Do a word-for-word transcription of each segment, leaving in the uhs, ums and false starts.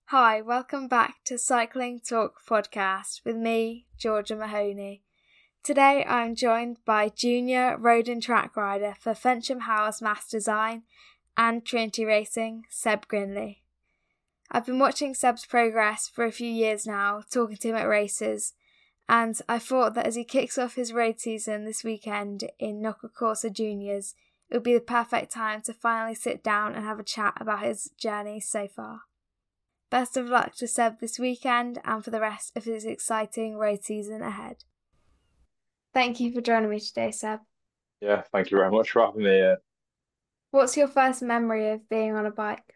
Hi, welcome back to Cycling Talk podcast with me, Georgia Mahoney. Today I'm joined by junior road and track rider for Fensham Howes Mass Design and Trinity Racing, Seb Grinley. I've been watching Seb's progress for a few years now, talking to him at races, and I thought that as he kicks off his road season this weekend in Knocker Corsa Juniors, it would be the perfect time to finally sit down and have a chat about his journey so far. Best of luck to Seb this weekend and for the rest of his exciting road season ahead. Thank you for joining me today, Seb. Yeah, thank you very much for having me. Uh, What's your first memory of being on a bike?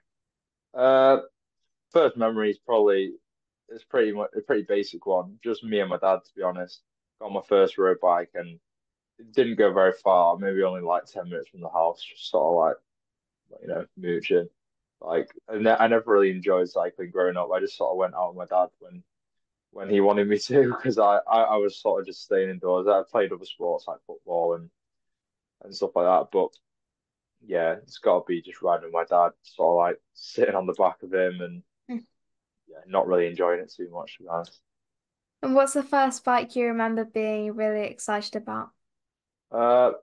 uh, first memory is probably it's pretty much a pretty basic one. Just me and my dad, to be honest. Got my first road bike and it didn't go very far. Maybe only like ten minutes from the house. Just sort of like you know mooching. Like I, ne I never really enjoyed cycling growing up. I just sort of went out with my dad when when he wanted me to because I, I I was sort of just staying indoors. I played other sports like football and and stuff like that, but. Yeah, it's got to be just riding with my dad, sort of like sitting on the back of him and Mm. yeah, not really enjoying it too much, to be honest. And what's the first bike you remember being really excited about? Uh,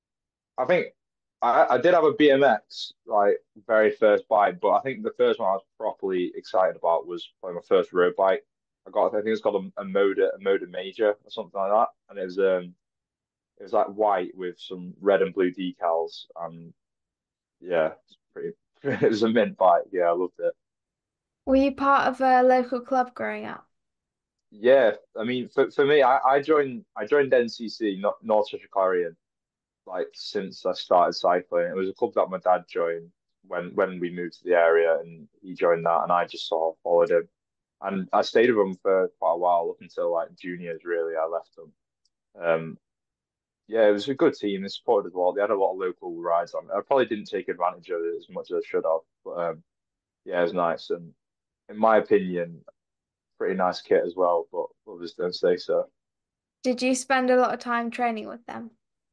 I think I, I did have a B M X, like very first bike, but I think the first one I was properly excited about was probably my first road bike. I got, I think it's called a, a Moda, a Moda Major or something like that, and it was um, it was like white with some red and blue decals, and yeah, it's pretty. It was a mint bike. Yeah, I loved it. Were you part of a local club growing up? Yeah, I mean, for for me, I, I joined I joined N C C, not North Cheshire Clarion, like since I started cycling. It was a club that my dad joined when when we moved to the area, and he joined that, and I just sort of followed him, and I stayed with him for quite a while, up until like juniors. Really, I left them. Um, yeah, it was a good team. They supported as well. They had a lot of local rides on. I probably didn't take advantage of it as much as I should have, but um, yeah, it was nice, and in my opinion, pretty nice kit as well. But others don't say so. Did you spend a lot of time training with them?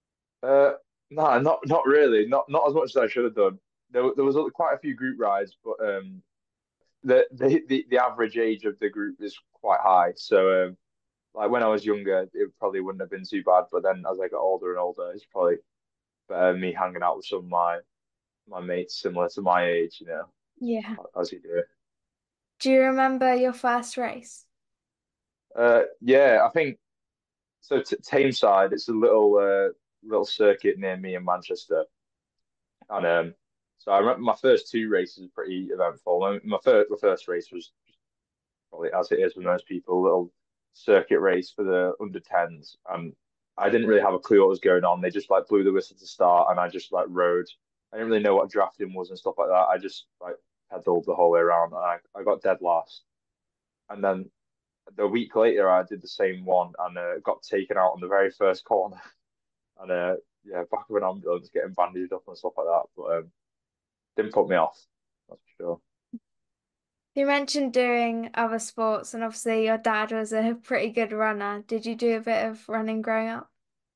Uh, no, not not really. Not not as much as I should have done. There, there was quite a few group rides, but um, the, the the the average age of the group is quite high. So um, like when I was younger, it probably wouldn't have been too bad. But then as I got older and older, it's probably better me hanging out with some of my my mates similar to my age, you know, Yeah. as you do. Do you remember your first race? Uh, yeah, I think so. T Tameside, it's a little uh little circuit near me in Manchester. And um, so I remember my first two races were pretty eventful. My, my first my first race was probably as it is with most people, a little circuit race for the under tens, and I didn't really have a clue what was going on. They just like blew the whistle to start, and I just like rode. I didn't really know what drafting was and stuff like that. I just like pedaled the whole way around, and I, I got dead last. And then the week later, I did the same one and uh, got taken out on the very first corner, and uh, yeah, back of an ambulance, getting bandaged up and stuff like that. But um, didn't put me off, that's for sure. You mentioned doing other sports, and obviously your dad was a pretty good runner. Did you do a bit of running growing up?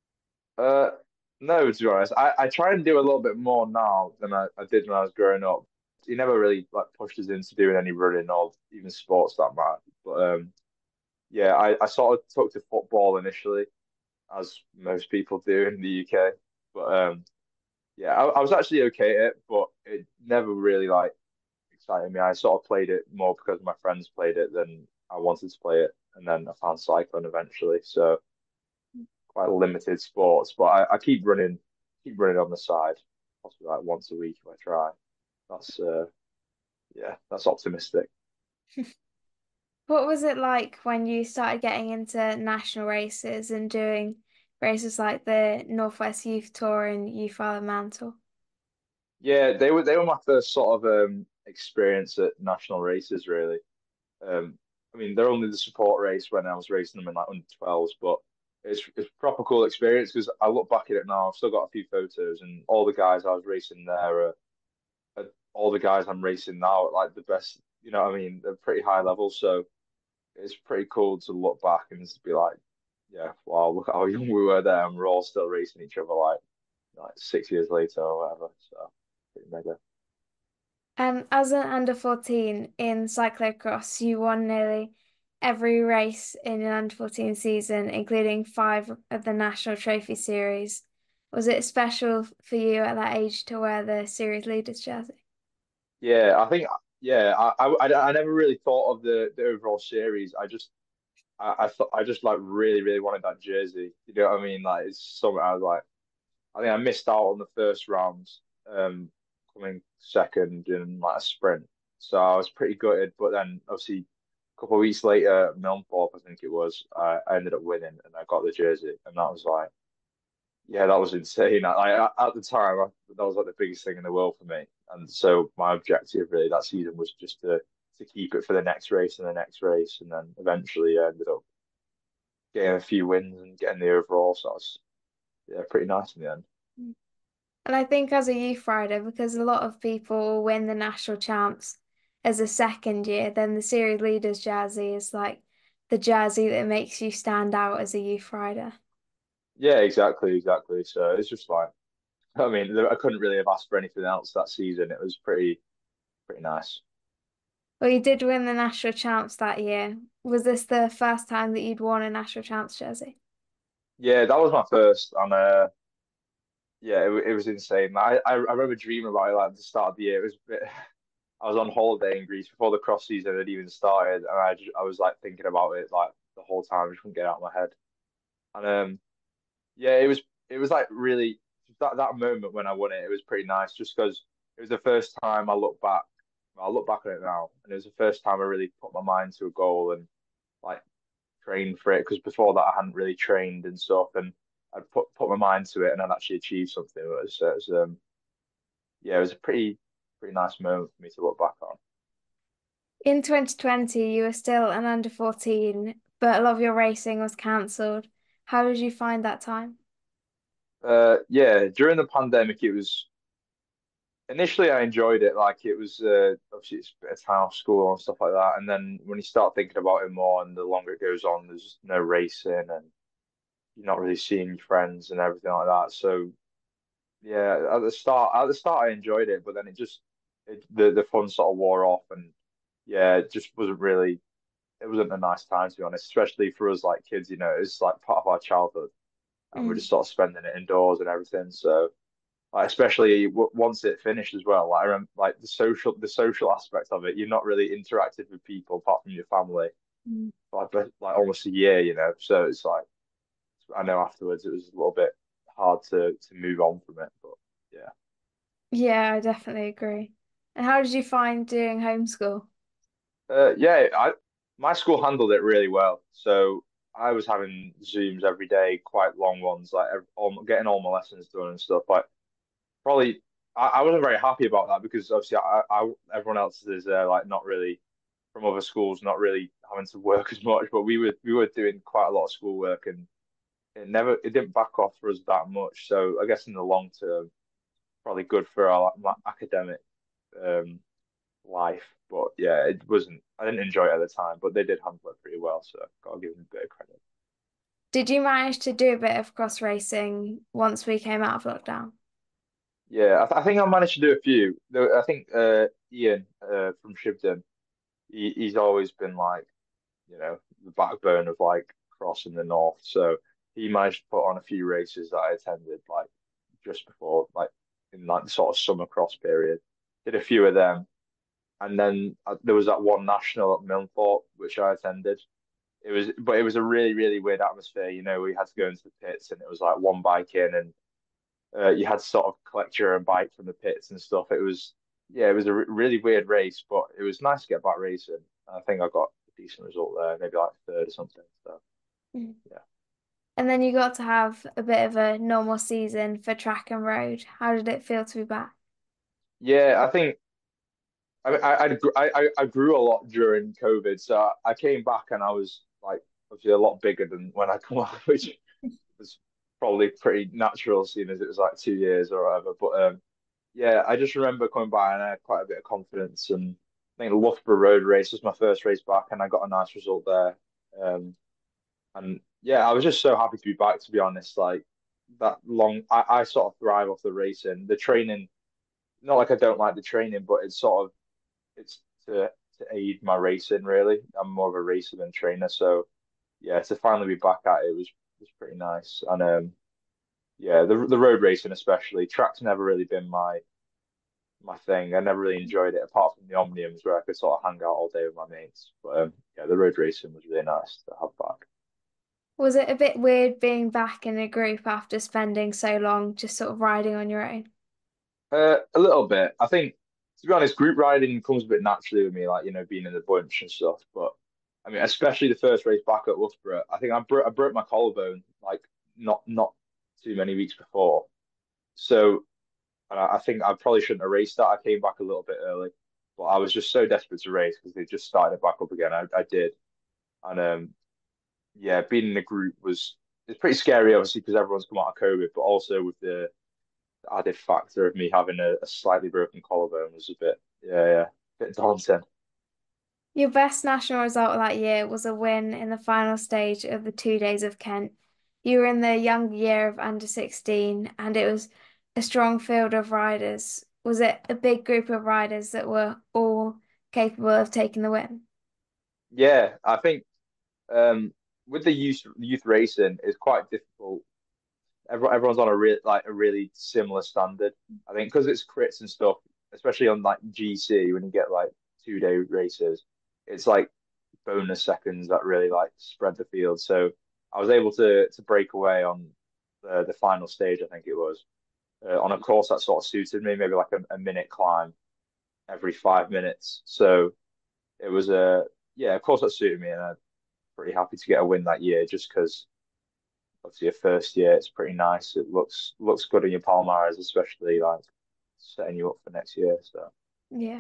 Uh, no, to be honest, I, I try and do a little bit more now than I, I did when I was growing up. He never really like pushed us into doing any running or even sports that much. But um, yeah, I, I sort of took to football initially, as most people do in the U K. But um, yeah, I, I was actually okay at it, but it never really like excited me. I sort of played it more because my friends played it than I wanted to play it, and then I found cycling eventually. So quite limited sports, but I, I keep running, keep running on the side, possibly like once a week if I try. That's uh, yeah, that's optimistic. What was it like when you started getting into national races and doing races like the Northwest Youth Tour and Youth Island Mantle? Yeah, they were they were my first sort of um experience at national races, really. Um, I mean, they're only the support race when I was racing them in like under twelves, but it's it's a proper cool experience because I look back at it now. I've still got a few photos, and all the guys I was racing there are, are all the guys I'm racing now at like the best. You know what I mean? They're pretty high level, so it's pretty cool to look back and just be like, yeah, wow, look at how young we were there, and we're all still racing each other like like six years later or whatever. So pretty mega. And as an under fourteen in cyclocross, you won nearly every race in an under fourteen season, including five of the National Trophy Series. Was it special for you at that age to wear the series leaders jersey? Yeah, I think yeah, I, I I never really thought of the the overall series. I just I, I thought I just like really really wanted that jersey. You know what I mean? Like it's something I was like. I think I missed out on the first round, um, coming second in like a sprint. So I was pretty gutted. But then obviously a couple of weeks later, Milnthorpe, I think it was, I, I ended up winning and I got the jersey, and that was like, yeah, that was insane. I, I at the time, I, that was like the biggest thing in the world for me. And so my objective really that season was just to to keep it for the next race and the next race, and then eventually I ended up getting a few wins and getting the overall. So that was yeah, pretty nice in the end. And I think as a youth rider, because a lot of people will win the national champs as a second year, then the series leaders jersey is like the jersey that makes you stand out as a youth rider. Yeah, exactly, exactly. So it's just like, I mean, I couldn't really have asked for anything else that season. It was pretty, pretty nice. Well, you did win the national champs that year. Was this the first time that you'd worn a national champs jersey? Yeah, that was my first, and uh, yeah, it, it was insane. I, I, I remember dreaming about it like at the start of the year. It was a bit, I was on holiday in Greece before the cross season had even started, and I, just, I was like thinking about it like the whole time. I just couldn't get it out of my head. And um, yeah, it was, it was like really that that moment when I won it. It was pretty nice, just because it was the first time I look back. I look back on it now, and it was the first time I really put my mind to a goal and like trained for it. Because before that, I hadn't really trained and stuff, and I'd put put my mind to it, and I'd actually achieved something. It was, it was um, yeah, it was a pretty pretty nice moment for me to look back on. In twenty twenty, you were still an under fourteen, but a lot of your racing was cancelled. How did you find that time? Uh, yeah, during the pandemic, it was initially I enjoyed it. Like it was uh, obviously it's a bit of time off school and stuff like that. And then when you start thinking about it more, and the longer it goes on, there's no racing, and you're not really seeing your friends and everything like that. So yeah, at the start, at the start, I enjoyed it, but then it just it, the the fun sort of wore off, and yeah, it just wasn't really. It wasn't a nice time to be honest, especially for us like kids. You know, it's like part of our childhood, and we're just Mm. sort of spending it indoors and everything. So like, especially w once it finished as well. Like I remember, like the social the social aspect of it. You're not really interactive with people apart from your family, Mm. like but, like almost a year. You know, so it's like I know afterwards it was a little bit hard to to move on from it, but yeah. Yeah, I definitely agree. And how did you find doing homeschool? Uh, yeah, I my school handled it really well. So I was having Zooms every day, quite long ones, like ev- all, getting all my lessons done and stuff. Like probably, I, I wasn't very happy about that because obviously, I, I everyone else is uh, like not really from other schools, not really having to work as much. But we were we were doing quite a lot of schoolwork, and it never it didn't back off for us that much. So I guess in the long term, probably good for our like, my academic um life. But yeah, it wasn't. I didn't enjoy it at the time, but they did handle it pretty well, so gotta give them a bit of credit. Did you manage to do a bit of cross racing once we came out of lockdown? Yeah, I, th I think I managed to do a few. There- I think uh, Ian uh, from Shibden, he, he's always been like, you know, the backbone of like cross in the north. So he managed to put on a few races that I attended, like just before, like in like the sort of summer cross period. Did a few of them, and then uh, there was that one national at Milnthorpe which I attended. It was, but it was a really, really weird atmosphere. You know, we had to go into the pits, and it was like one bike in, and uh, you had to sort of collect your own bike from the pits and stuff. It was, yeah, it was a r really weird race, but it was nice to get back racing. I think I got a decent result there, maybe like third or something. So Mm. yeah, And then you got to have a bit of a normal season for track and road. How did it feel to be back? yeah, I think. I mean, I, I gr- I I I grew a lot during COVID, so I, I came back and I was like obviously a lot bigger than when I come out, which was probably pretty natural, seeing as it was like two years or whatever. But um, yeah, I just remember coming by and I had quite a bit of confidence. And I think the Loughborough Road race was my first race back, and I got a nice result there. Um, and yeah, I was just so happy to be back, to be honest. Like that long, I, I sort of thrive off the racing. The training, not like I don't like the training, but it's sort of it's to to aid my racing really. I'm more of a racer than trainer, so yeah, to finally be back at it was was pretty nice. And um yeah, the the road racing especially, track's never really been my my thing. I never really enjoyed it apart from the Omniums where I could sort of hang out all day with my mates. But um yeah, the road racing was really nice to have back. Was it a bit weird being back in a group after spending so long just sort of riding on your own? Uh, a little bit. I think, to be honest, group riding comes a bit naturally with me, like, you know, being in a bunch and stuff. But I mean, especially the first race back at Loughborough, I think I broke I broke my collarbone like not not too many weeks before. So I, I think I probably shouldn't have raced that. I came back a little bit early, but I was just so desperate to race because they just started it back up again. I, I did, and um, yeah, being in a group was it's pretty scary, obviously, because everyone's come out of COVID, but also with the added factor of me having a, a slightly broken collarbone was a bit, yeah, yeah, bit daunting. Your best national result that year was a win in the final stage of the Two Days of Kent. You were in the young year of under sixteen, and it was a strong field of riders. Was it a big group of riders that were all capable of taking the win? Yeah, I think um, with the youth youth racing, it's quite difficult. Everyone, everyone's on a real like a really similar standard. I think because it's crits and stuff, especially on like G C when you get like two day races, it's like bonus seconds that really like spread the field. So I was able to to break away on the the final stage, I think it was, uh, on a course that sort of suited me, maybe like a, a minute climb every five minutes. So it was a yeah, of course that suited me, and I'm pretty happy to get a win that year just because obviously a first year it's pretty nice. It looks looks good in your Palmares, especially like setting you up for next year. So Yeah.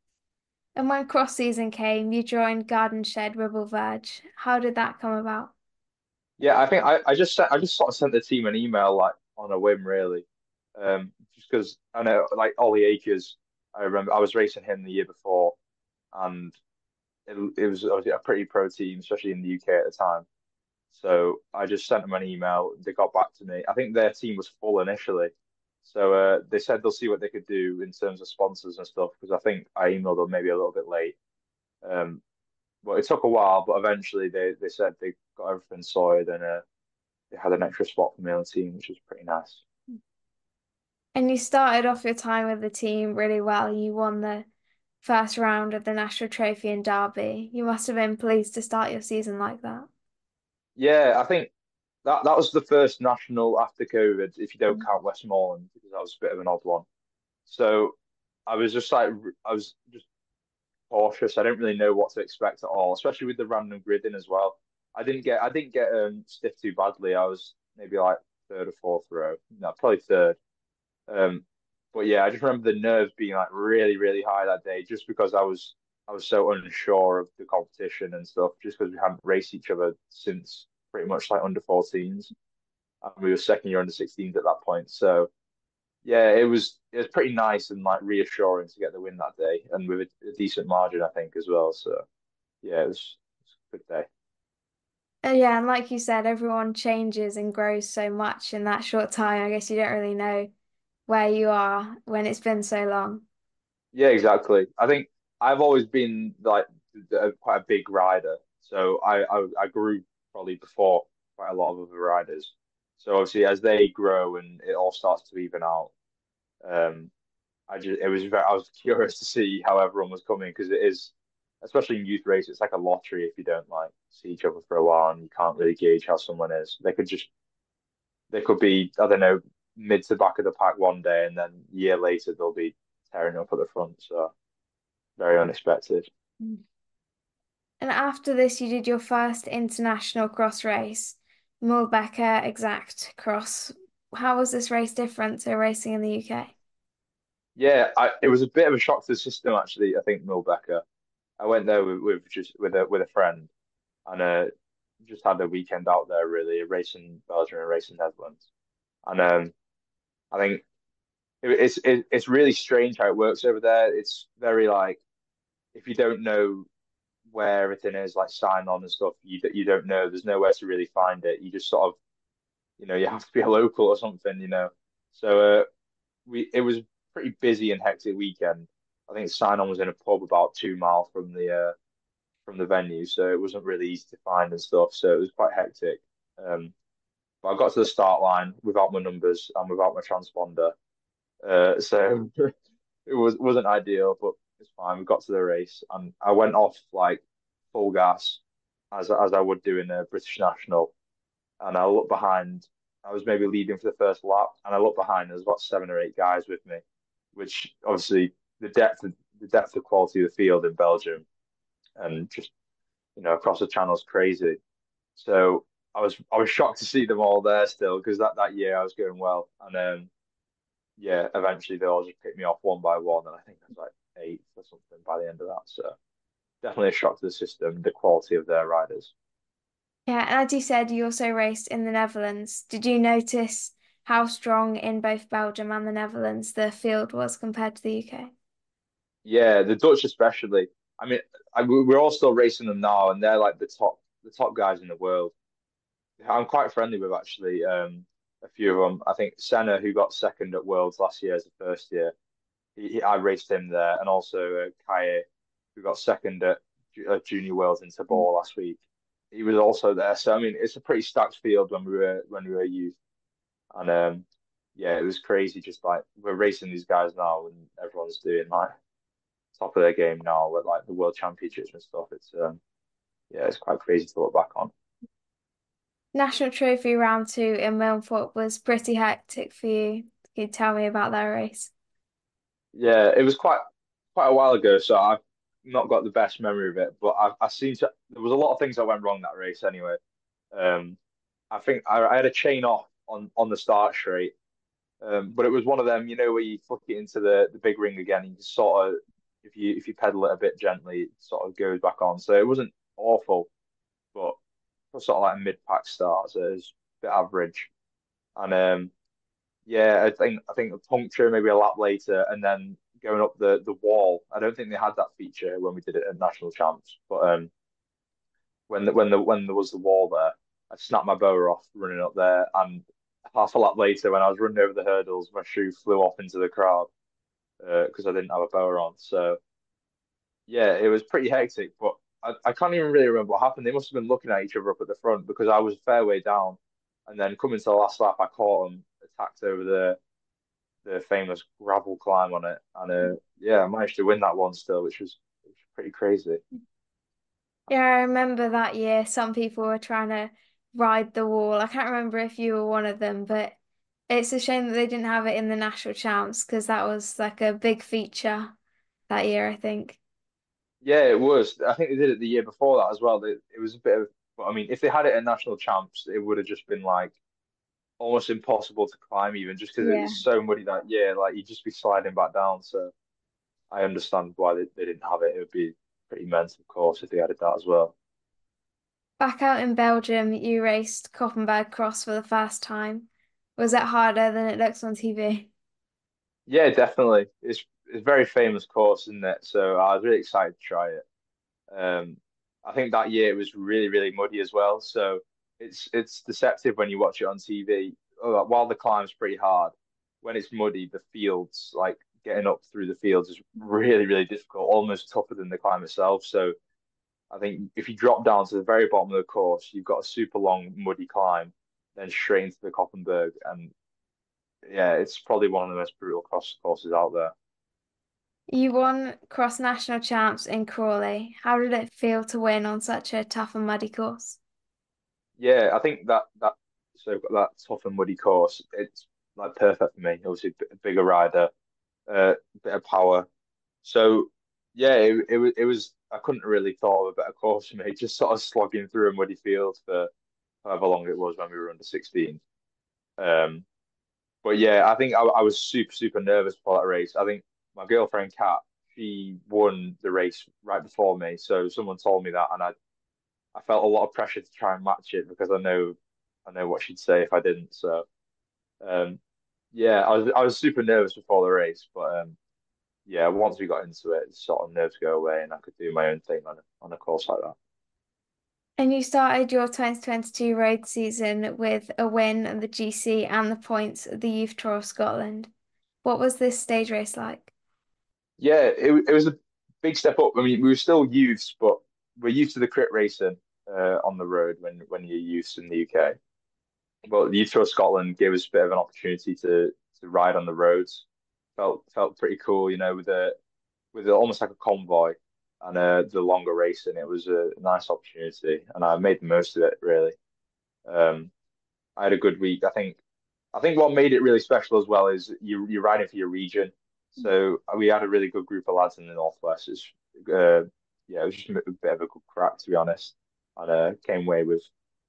And when cross season came, you joined Garden Shed Ribble Verge. How did that come about? yeah, I think I, I just sent I just sort of sent the team an email like on a whim really. Um just because I know like Ollie Akers, I remember I was racing him the year before and it, it was obviously a pretty pro team, especially in the U K at the time. So I just sent them an email. They got back to me. I think their team was full initially. So uh, they said they'll see what they could do in terms of sponsors and stuff, because I think I emailed them maybe a little bit late. Um, but it took a while, but eventually they, they said they got everything sorted and uh, they had an extra spot for me on the team, which was pretty nice. And you started off your time with the team really well. You won the first round of the National Trophy in Derby. You must have been pleased to start your season like that. Yeah, I think that that was the first national after COVID, if you don't Mm. count Westmoreland, because that was a bit of an odd one. So I was just like, I was just cautious. I didn't really know what to expect at all, especially with the random gridding as well. I didn't get I didn't get um stiff too badly. I was maybe like third or fourth row. No, probably third. Um, but yeah, I just remember the nerves being like really, really high that day, just because I was I was so unsure of the competition and stuff, just because we hadn't raced each other since pretty much like under fourteens, and we were second year under sixteens at that point. So yeah, it was it was pretty nice and like reassuring to get the win that day, and with a, a decent margin, I think as well. So yeah, it was, it was a good day. Uh, yeah, and like you said, everyone changes and grows so much in that short time. I guess you don't really know where you are when it's been so long. Yeah, exactly. I think I've always been like a, quite a big rider, so I, I I grew probably before quite a lot of other riders. So obviously, as they grow and it all starts to even out, um, I just it was very I was curious to see how everyone was coming because it is, especially in youth race, it's like a lottery if you don't like see each other for a while and you can't really gauge how someone is. They could just they could be I don't know mid to back of the pack one day and then a year later they'll be tearing up at the front. So very unexpected. Mm. And after this, you did your first international cross race, Mulbecker Exact Cross. How was this race different to racing in the U K? Yeah, I, it was a bit of a shock to the system actually. I think Milbecker. I went there with, with just with a with a friend and uh, just had a weekend out there really, racing Belgium and racing Netherlands. And um, I think it, it's it, it's really strange how it works over there. It's very like if you don't know where everything is, like sign on and stuff, you you don't know. There's nowhere to really find it. You just sort of you know you have to be a local or something, you know. So uh, we it was pretty busy and hectic weekend. I think sign-on was in a pub about two miles from the uh, from the venue, so it wasn't really easy to find and stuff. So it was quite hectic. Um, but I got to the start line without my numbers and without my transponder. Uh, so it was wasn't ideal, but it's fine. We got to the race, and I went off like full gas as as I would do in a British National. And I looked behind. I was maybe leading for the first lap, and I looked behind. There's about seven or eight guys with me, which obviously the depth of the depth of quality of the field in Belgium and just you know across the channel is crazy. So I was I was shocked to see them all there still because that that year I was going well, and um yeah, eventually they all just picked me off one by one, and I think I was like eighth or something by the end of that. So definitely a shock to the system, the quality of their riders. Yeah, and as you said, you also raced in the Netherlands. Did you notice how strong in both Belgium and the Netherlands the field was compared to the U K? Yeah, the Dutch especially. I mean, I, we're all still racing them now, and they're like the top the top guys in the world. I'm quite friendly with actually um, a few of them. I think Senna, who got second at Worlds last year as the first year, he, he- I raced him there, and also uh, Kaye, who got second at Ju- uh, Junior Worlds in Tabor last week. He was also there. So I mean, it's a pretty stacked field when we were when we were youth, and um, yeah, it was crazy. Just like we're racing these guys now, and everyone's doing like top of their game now with like the World Championships and stuff. It's um, yeah, it's quite crazy to look back on. National Trophy round two in Milford was pretty hectic for you. Can you tell me about that race? Yeah, it was quite quite a while ago, so I've not got the best memory of it, but I I seem to there was a lot of things that went wrong that race anyway. Um, I think I, I had a chain off on on the start straight, um, but it was one of them, you know, where you flick it into the the big ring again, and you just sort of if you if you pedal it a bit gently, it sort of goes back on. So it wasn't awful, but it was sort of like a mid-pack start, so it was a bit average. And um, yeah, I think I think a puncture maybe a lap later, and then going up the the wall. I don't think they had that feature when we did it at national champs, but um, when the, when the when there was the wall there, I snapped my boa off running up there, and half a lap later, when I was running over the hurdles, my shoe flew off into the crowd because uh, I didn't have a boa on. So yeah, it was pretty hectic, but I, I can't even really remember what happened. They must have been looking at each other up at the front because I was a fair way down, and then coming to the last lap, I caught them attacked over the the famous gravel climb on it, and uh, yeah, I managed to win that one still, which was, which was pretty crazy. Yeah, I remember that year some people were trying to ride the wall. I can't remember if you were one of them, but it's a shame that they didn't have it in the national champs because that was like a big feature that year, I think. Yeah, it was. I think they did it the year before that as well. It, it was a bit of, but I mean, if they had it at national champs, it would have just been like almost impossible to climb, even just because it Yeah. was so muddy that year. Like you'd just be sliding back down. So I understand why they, they didn't have it. It would be pretty mental, of course, if they added that as well. Back out in Belgium, you raced Koppenberg Cross for the first time. Was it harder than it looks on T V? Yeah, definitely. It's it's a very famous course, isn't it? So I was really excited to try it. Um, I think that year it was really, really muddy as well. So it's it's deceptive when you watch it on T V. Uh, While the climb's pretty hard, when it's muddy, the fields, like getting up through the fields, is really, really difficult, almost tougher than the climb itself. So I think if you drop down to the very bottom of the course, you've got a super long, muddy climb, then straight into the Koppenberg. And yeah, it's probably one of the most brutal cross courses out there. You won cross national champs in Crawley. How did it feel to win on such a tough and muddy course? Yeah, I think that that so that tough and muddy course, it's like perfect for me. Obviously, a bigger rider, uh, bit of power. So yeah, it, it was it was. I couldn't really thought of a better course for me. Just sort of slogging through a muddy field for however long it was when we were under sixteen. Um, but yeah, I think I, I was super super nervous for that race. I think my girlfriend Kat, she won the race right before me, so someone told me that, and I I felt a lot of pressure to try and match it because I know I know what she'd say if I didn't. So um, yeah, I was I was super nervous before the race, but um, yeah, once we got into it, sort of nerves go away, and I could do my own thing on a, on a course like that. And you started your twenty twenty-two road season with a win at the G C and the points at the Youth Tour of Scotland. What was this stage race like? Yeah, it it was a big step up. I mean, we were still youths, but we're used to the crit racing uh, on the road when when you're youths in the U K. But the Youth Tour of Scotland gave us a bit of an opportunity to to ride on the roads. Felt felt pretty cool, you know, with a with a, almost like a convoy and uh, the longer racing. It was a nice opportunity, and I made the most of it, really. Um, I had a good week. I think I think what made it really special as well is you you're riding for your region. So uh, we had a really good group of lads in the Northwest. It's uh, yeah, it was just a bit of a good crack, to be honest, and uh, came away with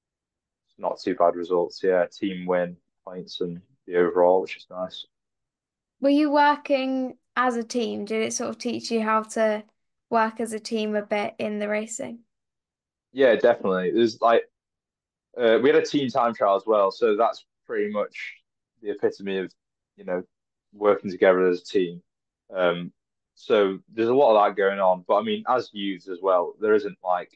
not too bad results. Yeah, team win points and the overall, which is nice. Were you working as a team? Did it sort of teach you how to work as a team a bit in the racing? Yeah, definitely. There's like uh, we had a team time trial as well, so that's pretty much the epitome of you know working together as a team. Um, so there's a lot of that going on, but I mean, as youths as well, there isn't like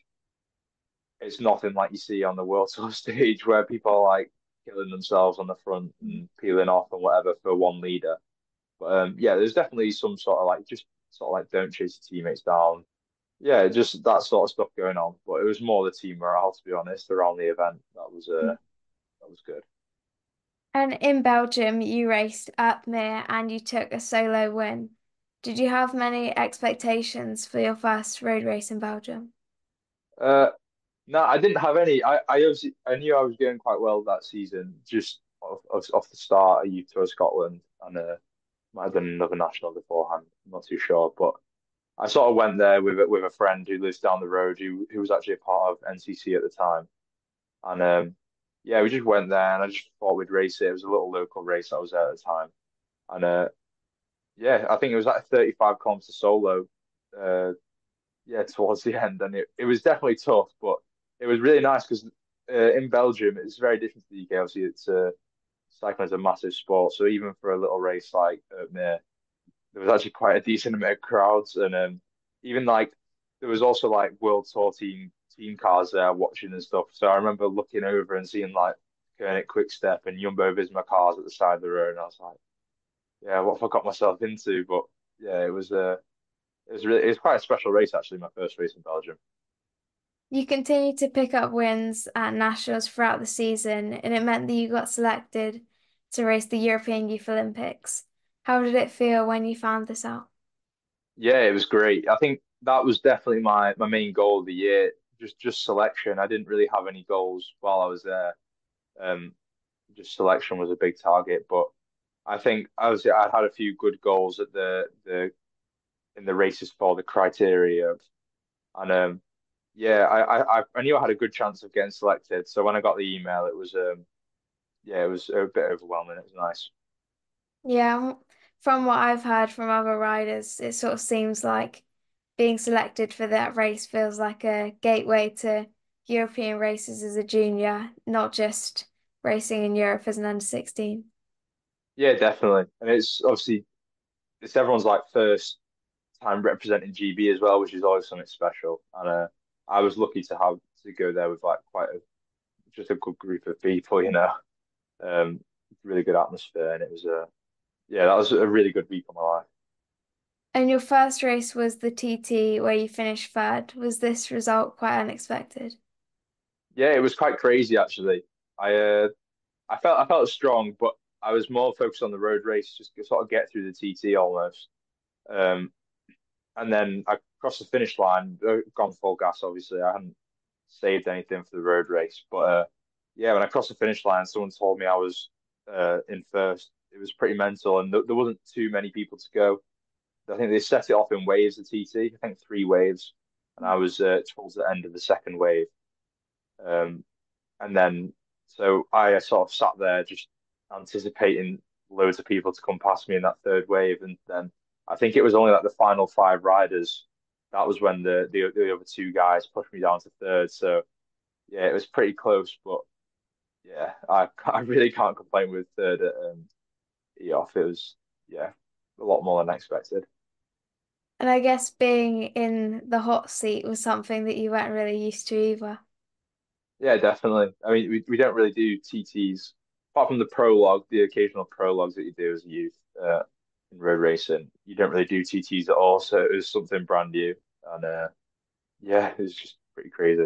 it's nothing like you see on the World Tour stage where people are like killing themselves on the front and peeling off and whatever for one leader. But um, yeah, there's definitely some sort of like just sort of like don't chase your teammates down. Yeah, just that sort of stuff going on. But it was more the team morale, to be honest, around the event. That was uh that was good. And in Belgium, you raced up near and you took a solo win. Did you have many expectations for your first road race in Belgium? Uh, no, I didn't have any. I I obviously I knew I was doing quite well that season, just off off, off the start at Youth Tour Scotland, and uh, might have done another national beforehand. I'm not too sure, but I sort of went there with a, with a friend who lives down the road, who who was actually a part of N C C at the time, and um, yeah, we just went there, and I just thought we'd race it. It was a little local race that was there at the time, and uh, yeah, I think it was like thirty-five kilometer solo, uh, yeah, towards the end, and it, it was definitely tough, but it was really nice because uh, in Belgium it's very different to the U K. Obviously, it's uh, cycling is a massive sport, so even for a little race like up near, there was actually quite a decent amount of crowds, and um, even like there was also like World Tour team team cars there watching and stuff. So I remember looking over and seeing like Koenig Quick Step and Jumbo Visma cars at the side of the road, and I was like, yeah, what have I got myself into? But yeah, it was uh, it was really it was quite a special race actually, my first race in Belgium. You continued to pick up wins at nationals throughout the season, and it meant that you got selected to race the European Youth Olympics. How did it feel when you found this out? Yeah, it was great. I think that was definitely my my main goal of the year. Just just selection. I didn't really have any goals while I was there. Um, just selection was a big target, but I think I was I had a few good goals at the the in the races for the criteria, and um yeah, I I I knew I had a good chance of getting selected. So when I got the email, it was um yeah, it was a bit overwhelming. It was nice. Yeah, from what I've heard from other riders, it sort of seems like being selected for that race feels like a gateway to European races as a junior, not just racing in Europe as an under sixteen. Yeah, definitely, and it's obviously it's everyone's like first time representing G B as well, which is always something special. And uh, I was lucky to have to go there with like quite a just a good group of people, you know, um, really good atmosphere, and it was a uh, yeah, that was a really good week of my life. And your first race was the T T where you finished third. Was this result quite unexpected? Yeah, it was quite crazy actually. I uh, I felt I felt strong, but I was more focused on the road race, just to sort of get through the T T almost. Um, and then I crossed the finish line, uh, gone full gas. Obviously, I hadn't saved anything for the road race, but uh, yeah, when I crossed the finish line, someone told me I was uh, in first. It was pretty mental, and th there wasn't too many people to go. I think they set it off in waves, the T T. I think three waves, and I was uh, towards the end of the second wave. Um, and then so I uh, sort of sat there just anticipating loads of people to come past me in that third wave, and then I think it was only like the final five riders. That was when the the, the other two guys pushed me down to third. So yeah, it was pretty close, but yeah, I I really can't complain with third at um, E O F. It was yeah, a lot more than expected. And I guess being in the hot seat was something that you weren't really used to either. Yeah, definitely. I mean, we, we don't really do T Ts apart from the prologue, the occasional prologues that you do as a youth. Uh, in road racing. You don't really do T Ts at all, so it was something brand new, and uh, yeah, it was just pretty crazy.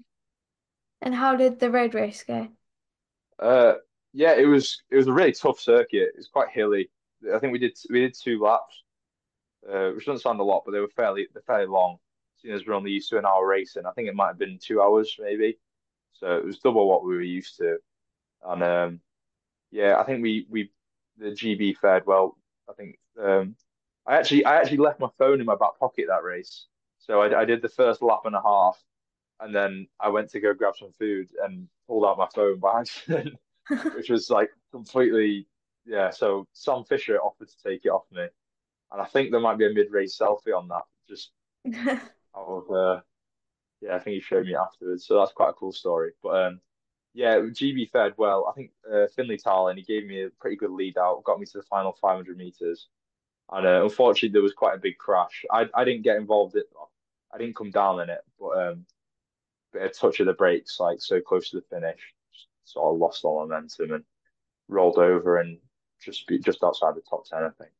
And how did the road race go? Uh, yeah, it was it was a really tough circuit. It's quite hilly. I think we did we did two laps, uh, which doesn't sound a lot, but they were fairly they're fairly long. Seeing as we're only used to an hour racing, I think it might have been two hours maybe. So it was double what we were used to. And um, yeah, I think we we the G B fared well. I think um, I actually I actually left my phone in my back pocket that race. So I, I did the first lap and a half, and then I went to go grab some food and pulled out my phone by accident, which was like completely, yeah. So Sam Fisher offered to take it off me, and I think there might be a mid-race selfie on that, just out of uh, yeah. I think he showed me afterwards, so that's quite a cool story. But um, yeah, G B fared well. I think uh, Finley Tarlin, he gave me a pretty good lead out, got me to the final five hundred meters, and uh, unfortunately there was quite a big crash. I I didn't get involved in, I didn't come down in it, but um, bit of touch of the brakes, like so close to the finish, just sort of lost all momentum and rolled over and just be just outside the top ten, I think.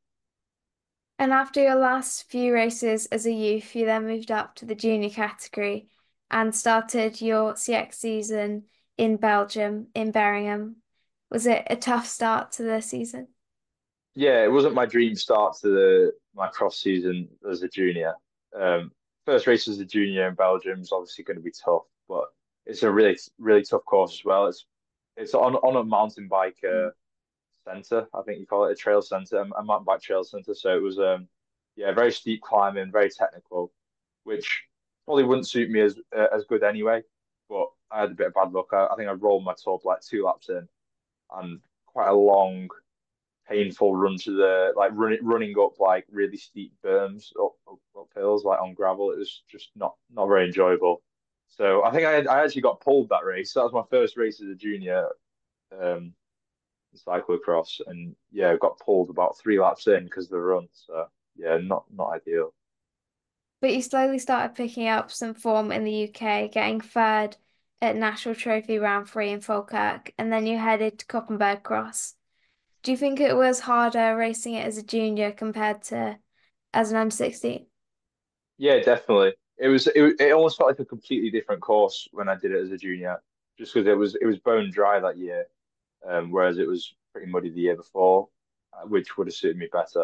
And after your last few races as a youth, you then moved up to the junior category and started your C X season in Belgium, in Birmingham. Was it a tough start to the season? Yeah, it wasn't my dream start to the my cross season as a junior. Um, first race as a junior in Belgium is obviously going to be tough, but it's a really really tough course as well. It's it's on on a mountain bike uh, Mm. center, I think you call it a trail center, a mountain bike trail center. So it was um yeah, very steep climbing, very technical, which probably wouldn't suit me as uh, as good anyway. But I had a bit of bad luck. I, I think I rolled my tub like two laps in, and quite a long painful run to the like running running up like really steep berms up, up, up hills like on gravel. It was just not not very enjoyable. So I think I had, I actually got pulled that race. That was my first race as a junior um in cyclocross, and yeah, got pulled about three laps in because of the run. So yeah, not not ideal. But you slowly started picking up some form in the U K, getting third at National Trophy Round Three in Falkirk, and then you headed to Koppenberg Cross. Do you think it was harder racing it as a junior compared to as an under sixteen? Yeah, definitely. It was it, it almost felt like a completely different course when I did it as a junior, just because it was it was bone dry that year, um, whereas it was pretty muddy the year before, uh, which would have suited me better.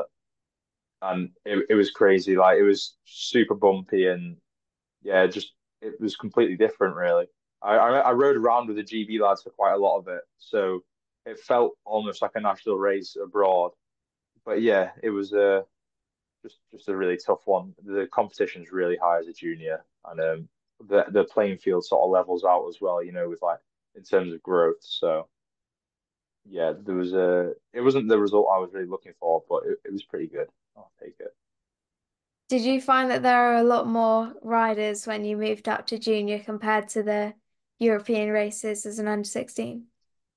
And it, it was crazy. Like it was super bumpy and yeah, just it was completely different, really. I, I I rode around with the G B lads for quite a lot of it, so it felt almost like a national race abroad. But yeah, it was uh, just just a really tough one. The competition's really high as a junior, and um, the the playing field sort of levels out as well, you know, with like in terms of growth. So yeah, there was a it wasn't the result I was really looking for, but it, it was pretty good. I'll take it. Did you find that there are a lot more riders when you moved up to junior compared to the European races as an under sixteen?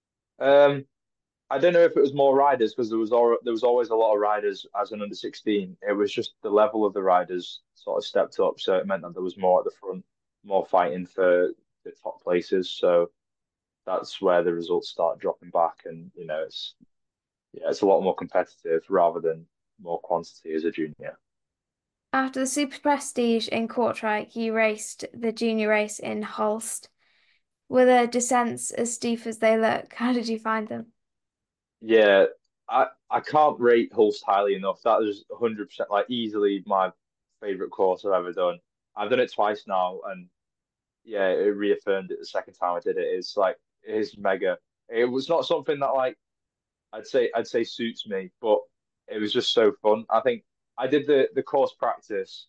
Um, I don't know if it was more riders because there was al there was always a lot of riders as an under sixteen. It was just the level of the riders sort of stepped up, so it meant that there was more at the front, more fighting for the top places. So that's where the results start dropping back, and you know, it's yeah, it's a lot more competitive rather than more quantity as a junior. After the Super Prestige in Kortrijk, you raced the junior race in Hulst. Were the descents as steep as they look? How did you find them? Yeah, I I can't rate Hulst highly enough. That was one hundred percent like easily my favorite course I've ever done. I've done it twice now, and yeah, it reaffirmed it the second time I did it. It's like it is mega. It was not something that like I'd say I'd say suits me, but it was just so fun. I think I did the the course practice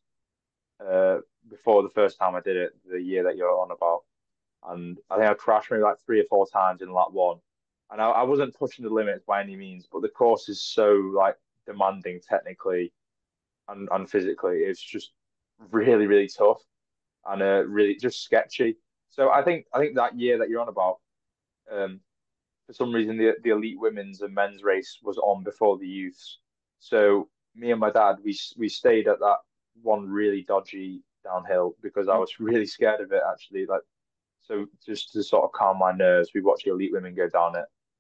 uh before the first time I did it, the year that you're on about, and I think I crashed maybe like three or four times in lap one, and I, I wasn't pushing the limits by any means, but the course is so like demanding technically and and physically. It's just really really tough and uh, really just sketchy. So I think I think that year that you're on about, um, for some reason the the elite women's and men's race was on before the youths. So me and my dad we we stayed at that one really dodgy downhill because I was really scared of it actually. Like so just to sort of calm my nerves, we watched the elite women go down it.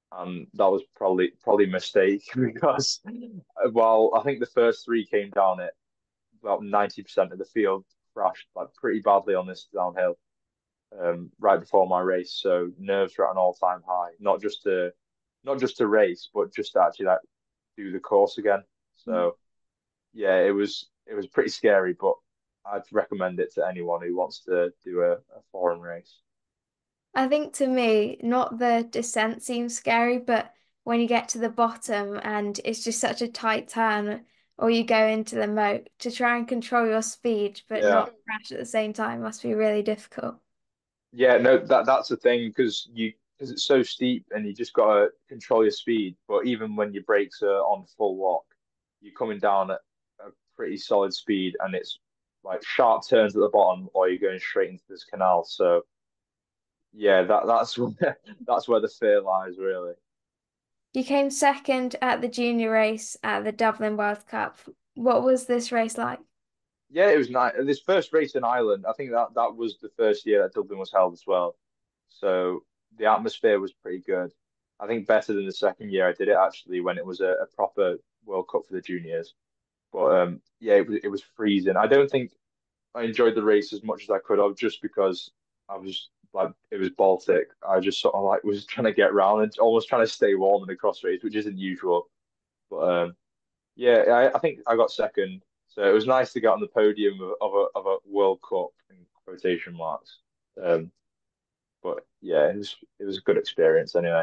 and that was probably probably a mistake because while I think the first three came down it, about ninety percent of the field crashed like pretty badly on this downhill um, right before my race. So nerves were at an all-time high, not just to not just to race, but just to actually like do the course again. So yeah, it was it was pretty scary, but I'd recommend it to anyone who wants to do a, a foreign race. I think to me, not the descent seems scary, but when you get to the bottom and it's just such a tight turn, or you go into the moat to try and control your speed but Yeah. not crash at the same time must be really difficult. Yeah, no, that that's the thing because you because it's so steep and you just gotta control your speed. But even when your brakes are on full lock, you're coming down at a pretty solid speed, and it's like sharp turns at the bottom, or you're going straight into this canal. So yeah, that that's where that's where the fear lies, really. You came second at the junior race at the Dublin World Cup. What was this race like? Yeah, it was nice. This first race in Ireland, I think that that was the first year that Dublin was held as well. So the atmosphere was pretty good. I think better than the second year I did it actually when it was a, a proper World Cup for the juniors. But um, yeah, it was it was freezing. I don't think I enjoyed the race as much as I could have just because I was like it was Baltic. I just sort of like was trying to get around and almost trying to stay warm in the cross race, which isn't usual. But um, yeah, I, I think I got second, so it was nice to get on the podium of, of a of a World Cup in quotation marks. Um, but yeah, it was it was a good experience anyway.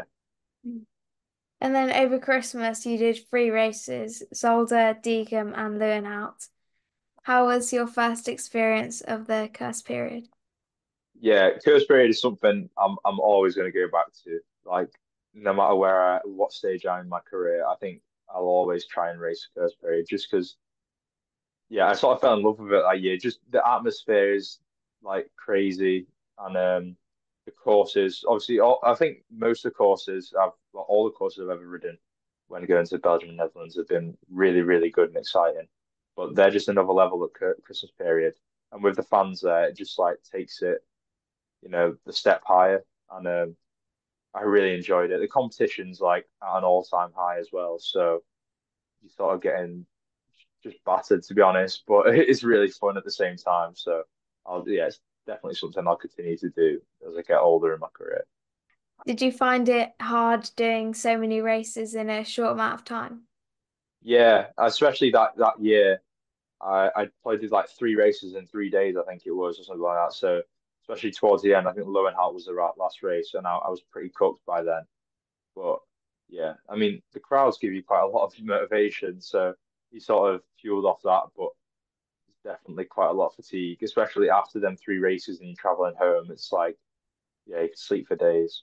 And then over Christmas, you did three races, Zolder, Deacon, and Leeuwenhout. How was your first experience of the curse period? Yeah, Curse Period is something I'm I'm always going to go back to. Like no matter where I, what stage I'm in my career, I think I'll always try and race Curse Period just because yeah, I sort of fell in love with it that year. Just the atmosphere is like crazy, and um, the courses. Obviously, all, I think most of the courses, I've well, all the courses I've ever ridden when going to Belgium and Netherlands have been really, really good and exciting. But they're just another level at Chr- Christmas period, and with the fans there, it just like takes it, you know, the step higher. And um, I really enjoyed it. The competition's like at an all-time high as well, so you sort of getting just battered to be honest, but it's really fun at the same time. So I'll yeah, it's definitely something I'll continue to do as I get older in my career. Did you find it hard doing so many races in a short amount of time? Yeah, especially that that year, I I probably did like three races in three days, I think it was, or something like that. So especially towards the end, I think Lowenhout was the last race, and I, I was pretty cooked by then. But yeah, I mean the crowds give you quite a lot of motivation, so you sort of fueled off that. But it's definitely quite a lot of fatigue, especially after them three races and you're traveling home. It's like yeah, you can sleep for days.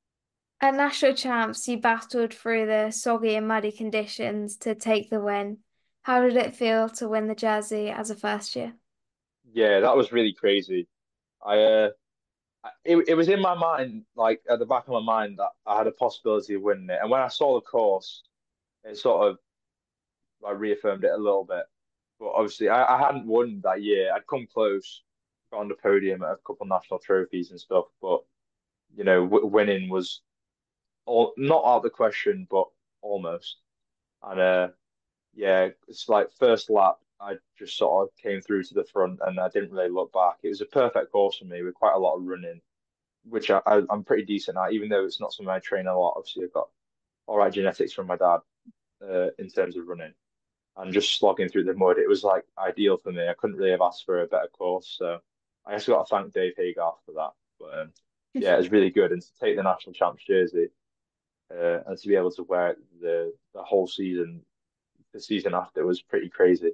At national champs, you battled through the soggy and muddy conditions to take the win. How did it feel to win the jersey as a first year? Yeah, that was really crazy. I uh, it it was in my mind, like at the back of my mind, that I had a possibility of winning it. And when I saw the course, it sort of like reaffirmed it a little bit. But obviously, I, I hadn't won that year. I'd come close, got on the podium at a couple national trophies and stuff. But you know, w winning was all not out of the question, but almost. And uh, yeah, it's like first lap, I just sort of came through to the front and I didn't really look back. It was a perfect course for me with quite a lot of running, which I, I, I'm pretty decent at, even though it's not something I train a lot. Obviously, I've got all right genetics from my dad uh, in terms of running and just slogging through the mud. It was like ideal for me. I couldn't really have asked for a better course. So I just got to thank Dave Haygarth for that. But um, yeah, it was really good. And to take the national champs jersey uh, and to be able to wear it the, the whole season, the season after was pretty crazy.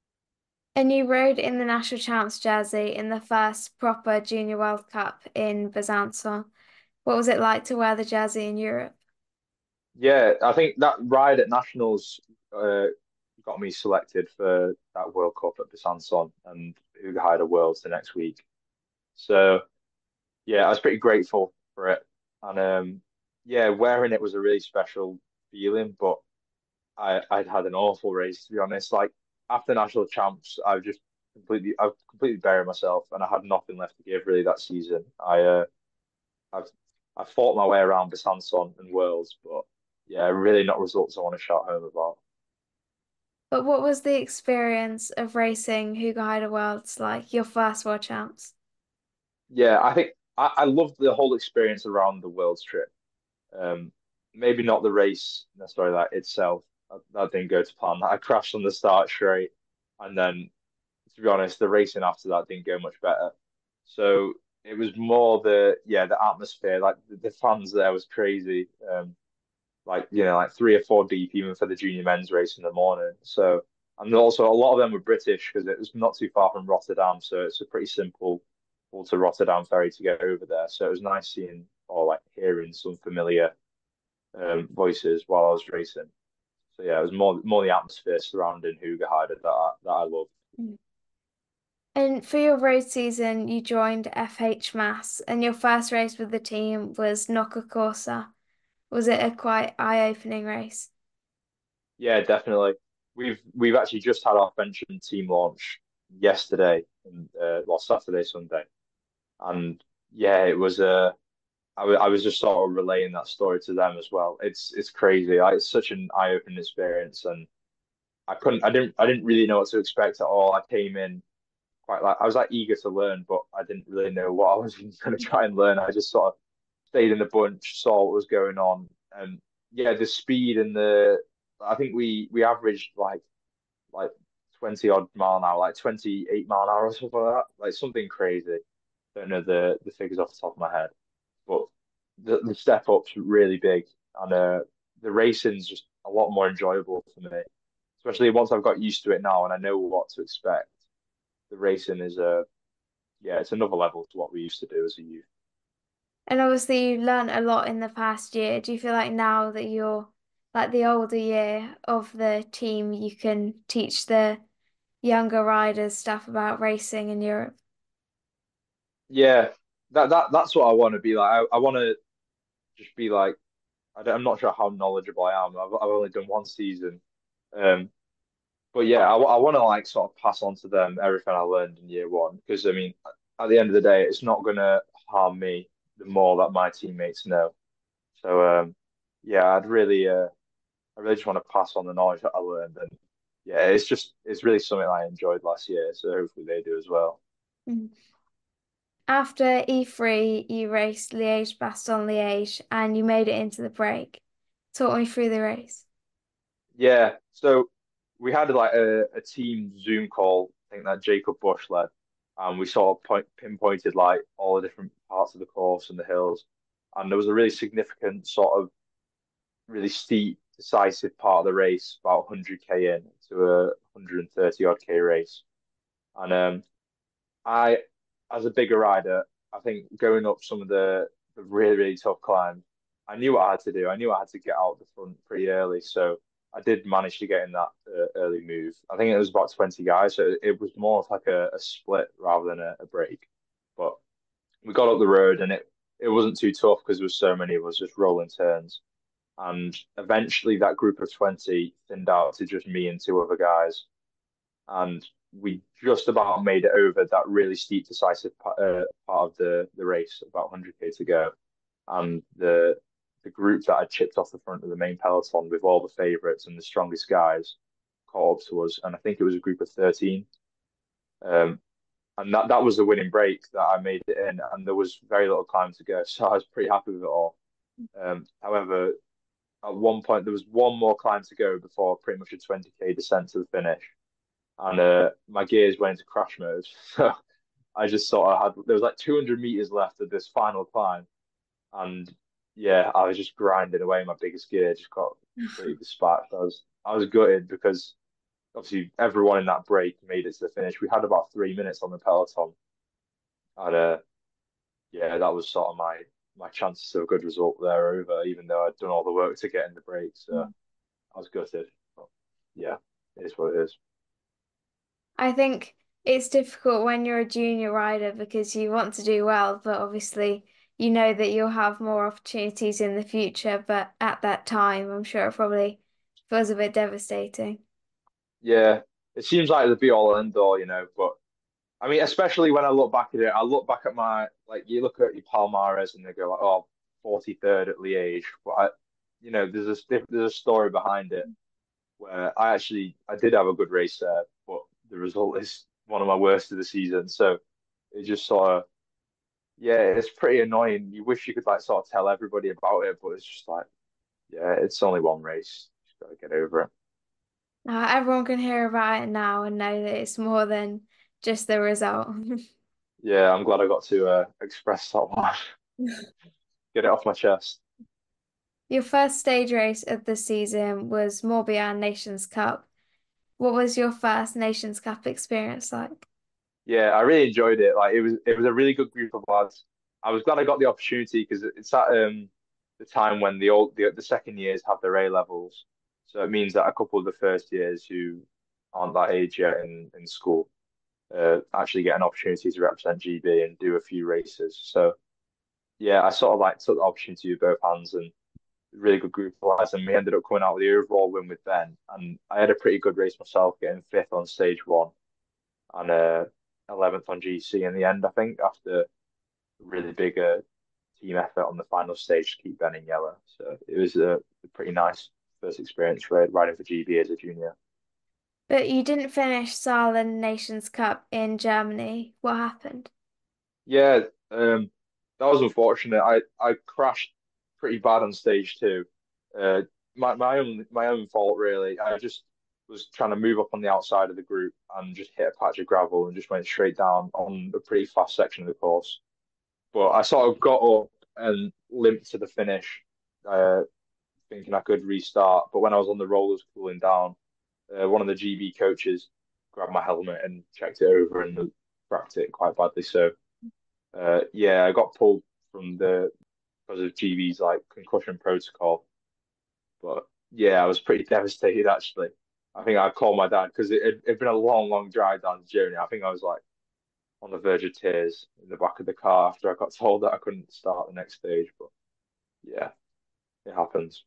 And you rode in the national champs jersey in the first proper Junior World Cup in Besançon. What was it like to wear the jersey in Europe? Yeah, I think that ride at Nationals uh, got me selected for that World Cup at Besançon and Hugo Heider Worlds the next week. So yeah, I was pretty grateful for it. And um, yeah, wearing it was a really special feeling, but I I'd had an awful race to be honest. Like after national champs, I've just completely I've completely buried myself and I had nothing left to give really that season. I uh, I've I fought my way around Besançon and Worlds, but yeah, really not results I want to shout home about. But what was the experience of racing Hugo Heider Worlds like, your first World Champs? Yeah, I think I, I loved the whole experience around the Worlds trip. Um, Maybe not the race necessarily that itself. That, that didn't go to plan. I crashed on the start straight, and then to be honest, the racing after that didn't go much better. So it was more the yeah the atmosphere. Like the, the fans there was crazy. Um, like you know like three or four deep even for the junior men's race in the morning. So and also a lot of them were British because it was not too far from Rotterdam, so it's a pretty simple to Rotterdam ferry to get over there. So it was nice seeing or like hearing some familiar um, voices while I was racing. So yeah, it was more more the atmosphere surrounding Hugo Heider that I, that I loved. Mm. And for your road season, you joined F H Mass, and your first race with the team was Nocca Corsa. Was it a quite eye-opening race? Yeah, definitely. We've we've actually just had our Fensham team launch yesterday, and uh, well Saturday, Sunday, and yeah, it was uh, I wa- I was just sort of relaying that story to them as well. It's it's crazy. Like, it's such an eye-opening experience, and I couldn't I didn't I didn't really know what to expect at all. I came in quite like I was like eager to learn, but I didn't really know what I was going to try and learn. I just sort of stayed in the bunch, saw what was going on, and yeah, the speed and the I think we we averaged like like twenty odd mile an hour, like twenty-eight mile an hour or something like that, like something crazy. Don't know the the figures off the top of my head, but the the step up's really big, and uh, the racing's just a lot more enjoyable for me, especially once I've got used to it now and I know what to expect. The racing is a yeah, it's another level to what we used to do as a youth. And obviously, you learned a lot in the past year. Do you feel like now that you're like the older year of the team, you can teach the younger riders stuff about racing in Europe? Yeah, that that that's what I want to be like. I, I want to just be like I don't, I'm not sure how knowledgeable I am. I've I've only done one season, um, but yeah, I, I want to like sort of pass on to them everything I learned in year one because I mean, at the end of the day, it's not gonna harm me the more that my teammates know. So um, yeah, I'd really uh, I really just want to pass on the knowledge that I learned, and yeah, it's just it's really something I enjoyed last year. So hopefully they do as well. Mhm. After E three, you raced Liège-Bastogne-Liège and you made it into the break. Talk me through the race. Yeah, so we had like a, a team Zoom call, I think that Jacob Bush led, and we sort of point, pinpointed like all the different parts of the course and the hills. And there was a really significant sort of really steep, decisive part of the race, about one hundred k in to a one hundred thirty odd k race. And um, I, as a bigger rider, I think going up some of the, the really, really tough climbs, I knew what I had to do. I knew I had to get out the front pretty early. So I did manage to get in that uh, early move. I think it was about twenty guys. So it, it was more of like a, a split rather than a, a break. But we got up the road and it, it wasn't too tough because there was so many of us just rolling turns. And eventually that group of twenty thinned out to just me and two other guys and we just about made it over that really steep, decisive part, uh, part of the the race, about one hundred k to go, and the the group that had chipped off the front of the main peloton with all the favourites and the strongest guys caught up to us, and I think it was a group of thirteen. Um, and that that was the winning break that I made it in, and there was very little time to go, so I was pretty happy with it all. Um, however, at one point there was one more climb to go before pretty much a twenty k descent to the finish, and uh, my gears went into crash mode. So I just sort of had there was like two hundred meters left of this final climb, and yeah, I was just grinding away. My biggest gear just got completely dispatched. I was I was gutted because obviously everyone in that break made it to the finish. We had about three minutes on the peloton, and uh, yeah, that was sort of my my chances of a good result there over, even though I'd done all the work to get in the break. So I was gutted. But yeah, it is what it is. I think it's difficult when you're a junior rider because you want to do well, but obviously you know that you'll have more opportunities in the future. But at that time, I'm sure it probably feels a bit devastating. Yeah, it seems like the be all and end all, you know, but I mean, especially when I look back at it, I look back at my like you look at your Palmares and they go like, oh, forty-third at Liège, but I, you know, there's a st- there's a story behind it where I actually I did have a good race there, but the result is one of my worst of the season. So it just sort of yeah, it's pretty annoying. You wish you could like sort of tell everybody about it, but it's just like yeah, it's only one race. Just gotta get over it. Uh, everyone can hear about it now and know that it's more than just the result. Yeah, I'm glad I got to uh, express that one, get it off my chest. Your first stage race of the season was Morbihan Nations Cup. What was your first Nations Cup experience like? Yeah, I really enjoyed it. Like it was it was a really good group of lads. I was glad I got the opportunity because it's at um the time when the old the, the second years have their A levels. So it means that a couple of the first years who aren't that age yet in, in school uh actually get an opportunity to represent G B and do a few races. So yeah, I sort of like took the opportunity with both hands and really good group of lads and we ended up coming out with the overall win with Ben and I had a pretty good race myself, getting fifth on stage one and uh, eleventh on G C in the end, I think, after a really big uh, team effort on the final stage to keep Ben in yellow. So it was a, a pretty nice first experience for riding for G B as a junior. But you didn't finish Saarland Nations Cup in Germany. What happened? Yeah, um, that was unfortunate. I, I crashed pretty bad on stage two. Uh, my my own my own fault really. I just was trying to move up on the outside of the group and just hit a patch of gravel and just went straight down on a pretty fast section of the course. But I sort of got up and limped to the finish, uh, thinking I could restart. But when I was on the rollers cooling down, uh, one of the G B coaches grabbed my helmet and checked it over and cracked it quite badly. So uh, yeah, I got pulled from the because of G B's like concussion protocol. But yeah, I was pretty devastated actually. I think I called my dad because it had been a long, long drive down the journey. I think I was like on the verge of tears in the back of the car after I got told that I couldn't start the next stage. But yeah, it happens.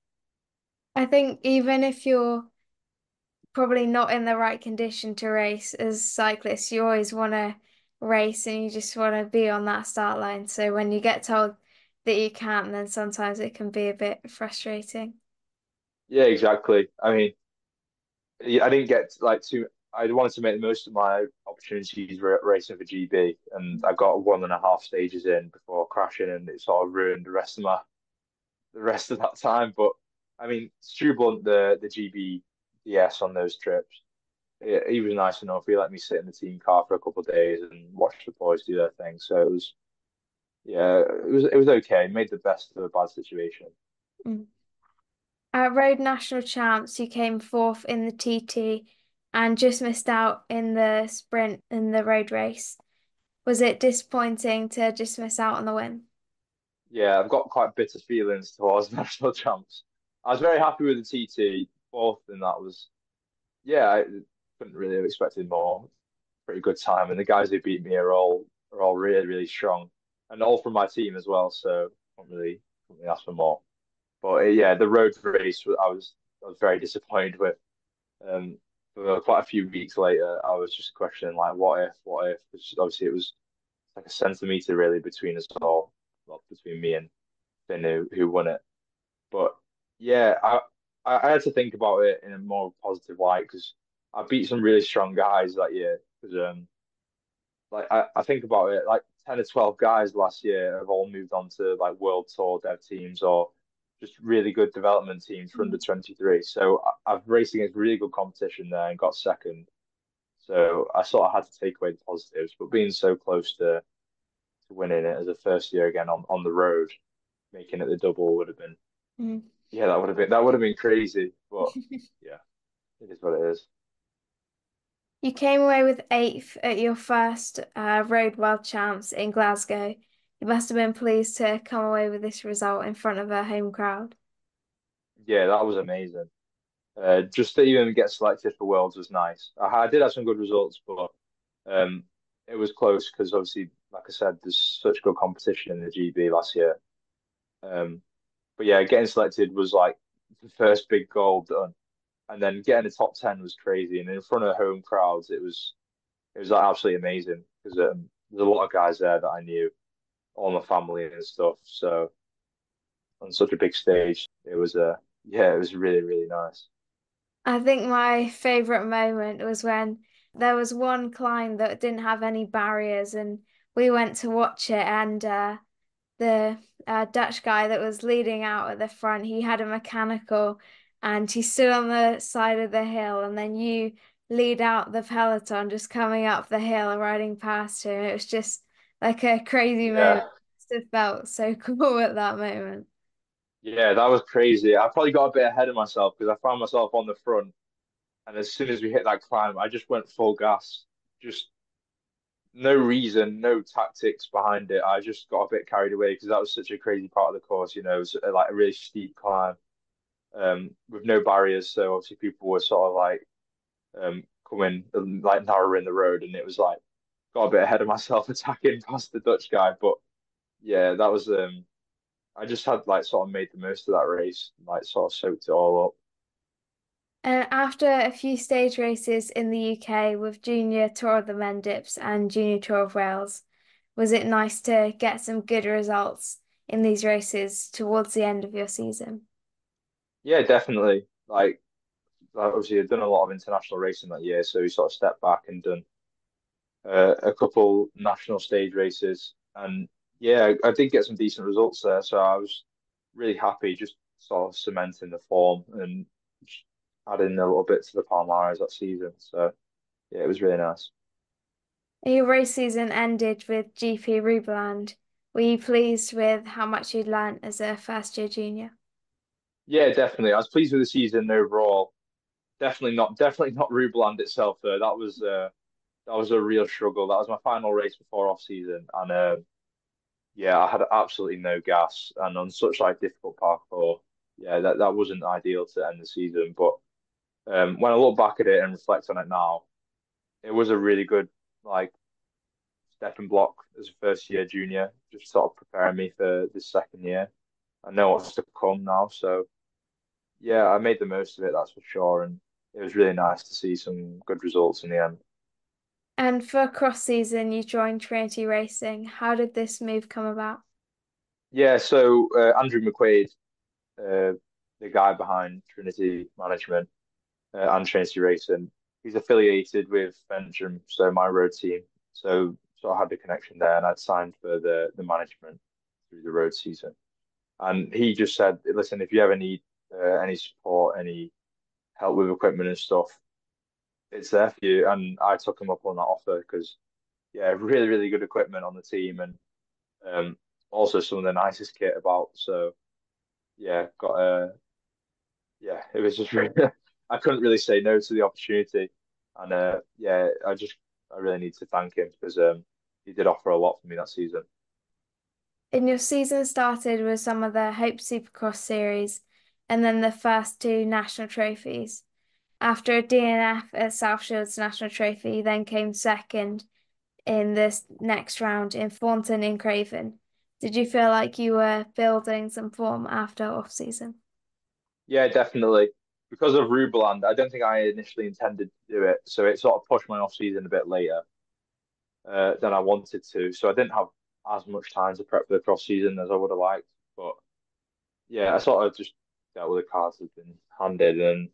I think even if you're probably not in the right condition to race as cyclists, you always want to race and you just want to be on that start line. So when you get told that you can't, then sometimes it can be a bit frustrating. Yeah, exactly. I mean, yeah, I didn't get like too. I wanted to make the most of my opportunities ra- racing for G B, and I got one and a half stages in before crashing, and it sort of ruined the rest of my the rest of that time. But I mean, Stu Blunt, the the G B D S on those trips, he, he was nice enough. He let me sit in the team car for a couple of days and watch the boys do their thing. So it was, yeah, it was it was okay. Made the best of a bad situation. Mm. At Road National Champs, you came fourth in the T T and just missed out in the sprint in the road race. Was it disappointing to just miss out on the win? Yeah, I've got quite bitter feelings towards national champs. I was very happy with the T T. Fourth, and that was, yeah, I couldn't really have expected more. Pretty good time, and the guys who beat me are all are all really really strong, and all from my team as well. So I can't really, can't really ask for more. But uh, yeah, the road race I was I was very disappointed with. Um, for quite a few weeks later, I was just questioning like, what if, what if? Because obviously it was like a centimeter really between us all, well, between me and Finn who, who won it. But yeah, I I had to think about it in a more positive light because I beat some really strong guys that year. Because um, like I, I think about it, like ten or twelve guys last year have all moved on to like world tour dev teams or just really good development teams for under Mm. twenty-three. So I, I've raced against really good competition there and got second. So I sort of had to take away the positives, but being so close to, to winning it as a first year again on, on the road, making it the double would have been, Mm. yeah, that would have been that would have been crazy. But yeah, it is what it is. You came away with eighth at your first uh, Road World Champs in Glasgow. You must have been pleased to come away with this result in front of a home crowd. Yeah, that was amazing. Uh, just to even get selected for Worlds was nice. I, I did have some good results, but um, it was close because obviously, like I said, there's such good competition in the G B last year. Um, but yeah, getting selected was like the first big goal done, and then getting the top ten was crazy. And in front of home crowds, it was it was like, absolutely amazing because um, there's a lot of guys there that I knew, all my family and stuff. So on such a big stage. It was a yeah, it was really really nice. I think my favorite moment was when there was one climb that didn't have any barriers, and we went to watch it, and uh, the uh, Dutch guy that was leading out at the front, he had a mechanical, and he stood on the side of the hill, and then you lead out the peloton just coming up the hill and riding past him. It was just like a crazy moment. Yeah, It felt so cool at that moment. yeah, that was crazy. I probably got a bit ahead of myself because I found myself on the front, and as soon as we hit that climb, I just went full gas. Just no reason, no tactics behind it. I just got a bit carried away because that was such a crazy part of the course. You know, it was uh, like a really steep climb, um, with no barriers. So obviously people were sort of like um coming um, like narrowing the road, and it was like got a bit ahead of myself attacking past the Dutch guy. But yeah, that was um I just had like sort of made the most of that race, like sort of soaked it all up. And after a few stage races in the U K with Junior Tour of the Mendips and Junior Tour of Wales, was it nice to get some good results in these races towards the end of your season? Yeah, definitely. Like, like obviously I've done a lot of international racing that year, so we sort of stepped back and done uh, a couple national stage races, and yeah, I, I did get some decent results there. So I was really happy, just sort of cementing the form and just adding a little bit to the Palmares that season. So yeah, it was really nice. Your race season ended with G P Rubeland. Were you pleased with how much you'd learnt as a first year junior? Yeah, definitely. I was pleased with the season overall. Definitely not, definitely not Rubeland itself though. That was uh, that was a real struggle. That was my final race before off season, and uh, yeah, I had absolutely no gas, and on such like difficult parkour, yeah, that that wasn't ideal to end the season. But um, when I look back at it and reflect on it now, it was a really good like stepping block as a first year junior, just sort of preparing me for this second year. I know what's to come now, so yeah, I made the most of it, that's for sure, and it was really nice to see some good results in the end. And for cross season, you joined Trinity Racing. How did this move come about? Yeah, so uh, Andrew McQuaid, uh, the guy behind Trinity Management uh, and Trinity Racing, he's affiliated with Venture, so my road team. So so I had the connection there, and I'd signed for the the management through the road season. And he just said, "Listen, if you ever need uh, any support, any help with equipment and stuff, it's there for you." And I took him up on that offer because yeah, really really good equipment on the team, and um, also some of the nicest kit about. So yeah, got a yeah, it was just really, I couldn't really say no to the opportunity, and uh, yeah, I just I really need to thank him because um, he did offer a lot for me that season. And your season started with some of the Hope Supercross series and then the first two national trophies. After a D N F at South Shields National Trophy, you then came second in this next round in Thornton in Craven. Did you feel like you were building some form after off season? Yeah, definitely. Because of Rubeland, I don't think I initially intended to do it, so it sort of pushed my off season a bit later uh, than I wanted to. So I didn't have as much time to prep for the cross season as I would have liked. But yeah, I sort of just dealt with the cards that had been handed, and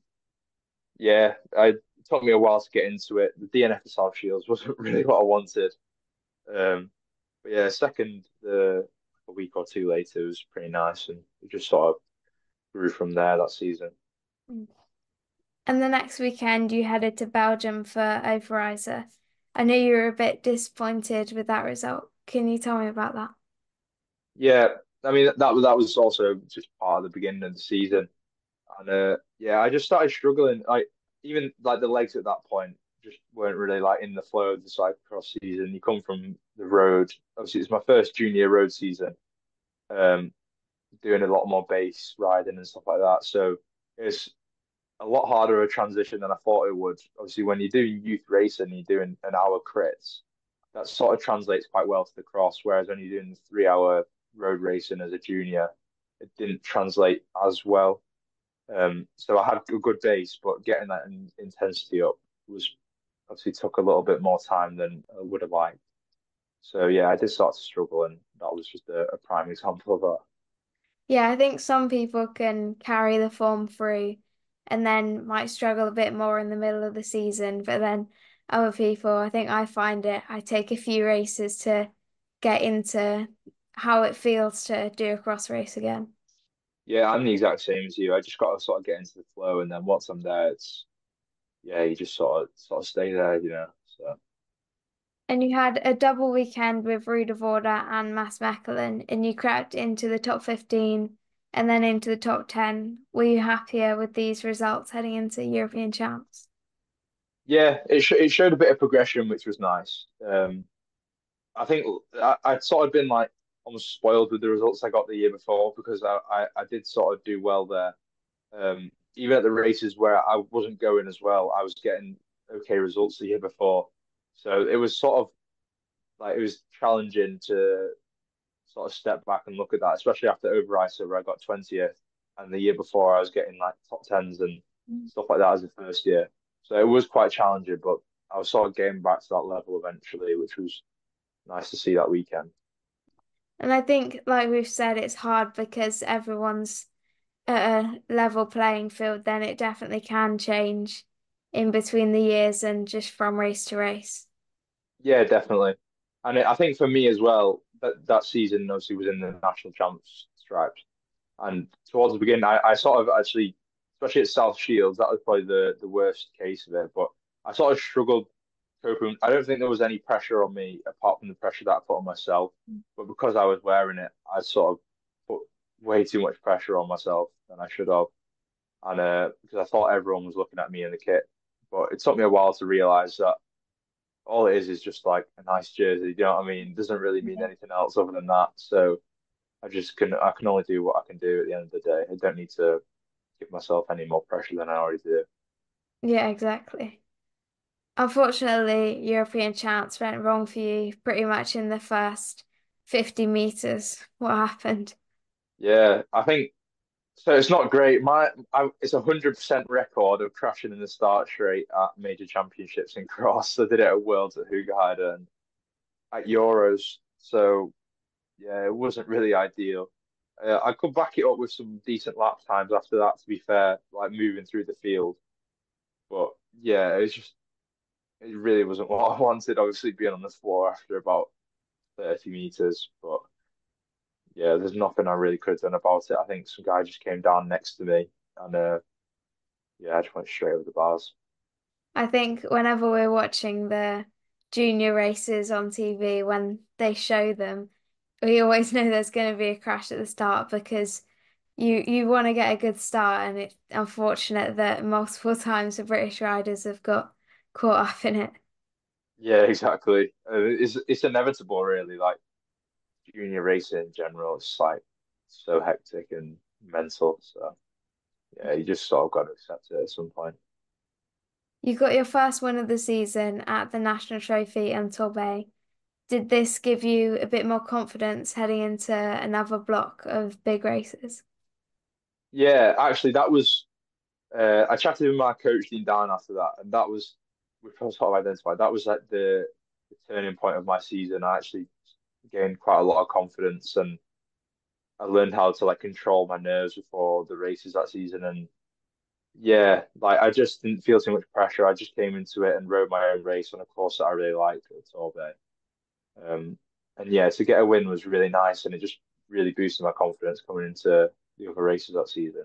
yeah, I, it took me a while to get into it. The D N F of South Shields wasn't really what I wanted. Um, but yeah, second uh, a week or two later was pretty nice, and it just sort of grew from there that season. Mm. And the next weekend, you headed to Belgium for Overijse. I know you were a bit disappointed with that result. Can you tell me about that? Yeah, I mean that that was also just part of the beginning of the season, and uh, yeah, I just started struggling. Like even like the legs at that point just weren't really like in the flow of the cyclocross season. You come from the road. Obviously, it's my first junior road season. Um, Doing a lot more base riding and stuff like that. So it's a lot harder a transition than I thought it would. Obviously, when you're doing youth racing, you're doing an hour crits. That sort of translates quite well to the cross. Whereas when you're doing three hour road racing as a junior, it didn't translate as well. Um, so I had a good base, but getting that in, intensity up was obviously took a little bit more time than I would have liked. So yeah, I did start to struggle, and that was just a, a prime example of that. Yeah, I think some people can carry the form through and then might struggle a bit more in the middle of the season. But then other people, I think I find it, I take a few races to get into how it feels to do a cross race again. Yeah, I'm the exact same as you. I just got to sort of get into the flow, and then once I'm there, it's yeah, you just sort of sort of stay there, you know. So And you had a double weekend with Rudavoorda and Mass Mechelen, and you crept into the top fifteen and then into the top ten. Were you happier with these results heading into European champs? yeah, it sh it showed a bit of progression, which was nice. Um, I think I, I'd sort of been like almost spoiled with the results I got the year before because I, I, I did sort of do well there. Um, even at the races where I wasn't going as well, I was getting okay results the year before. So it was sort of like it was challenging to sort of step back and look at that, especially after Overijssel where I got twentieth, and the year before I was getting like top tens and stuff like that as a first year. So it was quite challenging, but I was sort of getting back to that level eventually, which was nice to see that weekend. And I think, like we've said, it's hard because everyone's at a level playing field, then it definitely can change in between the years and just from race to race. Yeah, definitely. And I think for me as well, that that season obviously was in the national champs stripes. And towards the beginning, I, I sort of actually, especially at South Shields, that was probably the, the worst case of it. But I sort of struggled coping. I don't think there was any pressure on me apart from the pressure that I put on myself. But because I was wearing it, I sort of put way too much pressure on myself than I should have. And uh, because I thought everyone was looking at me in the kit. But it took me a while to realize that all it is is just like a nice jersey. You know what I mean? It doesn't really mean Yeah. anything else other than that. So I just can I can only do what I can do at the end of the day. I don't need to give myself any more pressure than I already do. Yeah, exactly. Unfortunately, European champs went wrong for you pretty much in the first fifty meters. What happened? Yeah, I think so. It's not great. My I, it's a hundred percent record of crashing in the start straight at major championships in cross. I did it at Worlds at Hoogerheide and at Euros. So yeah, it wasn't really ideal. Uh, I could back it up with some decent lap times after that. To be fair, like moving through the field, but yeah, it was just it really wasn't what I wanted. Obviously, being on the floor after about thirty meters, but yeah, there's nothing I really could have done about it. I think some guy just came down next to me, and uh, yeah, I just went straight over the bars. I think whenever we're watching the junior races on T V, when they show them, we always know there's going to be a crash at the start because you you want to get a good start, and it's unfortunate that multiple times the British riders have got caught up in it. Yeah, exactly. Uh, it's it's inevitable, really. Like junior racing in general, it's like so hectic and mental. So yeah, you just sort of got to accept it at some point. You got your first win of the season at the National Trophy in Torbay. Did this give you a bit more confidence heading into another block of big races? Yeah, actually, that was uh, I chatted with my coach Dean Dan after that, and that was we sort of identified that was like the, the turning point of my season. I actually gained quite a lot of confidence, and I learned how to like control my nerves before the races that season. And yeah, like I just didn't feel too much pressure. I just came into it and rode my own race on a course that I really liked at Torbay. Um, and yeah, to get a win was really nice, and it just really boosted my confidence coming into the other races that season.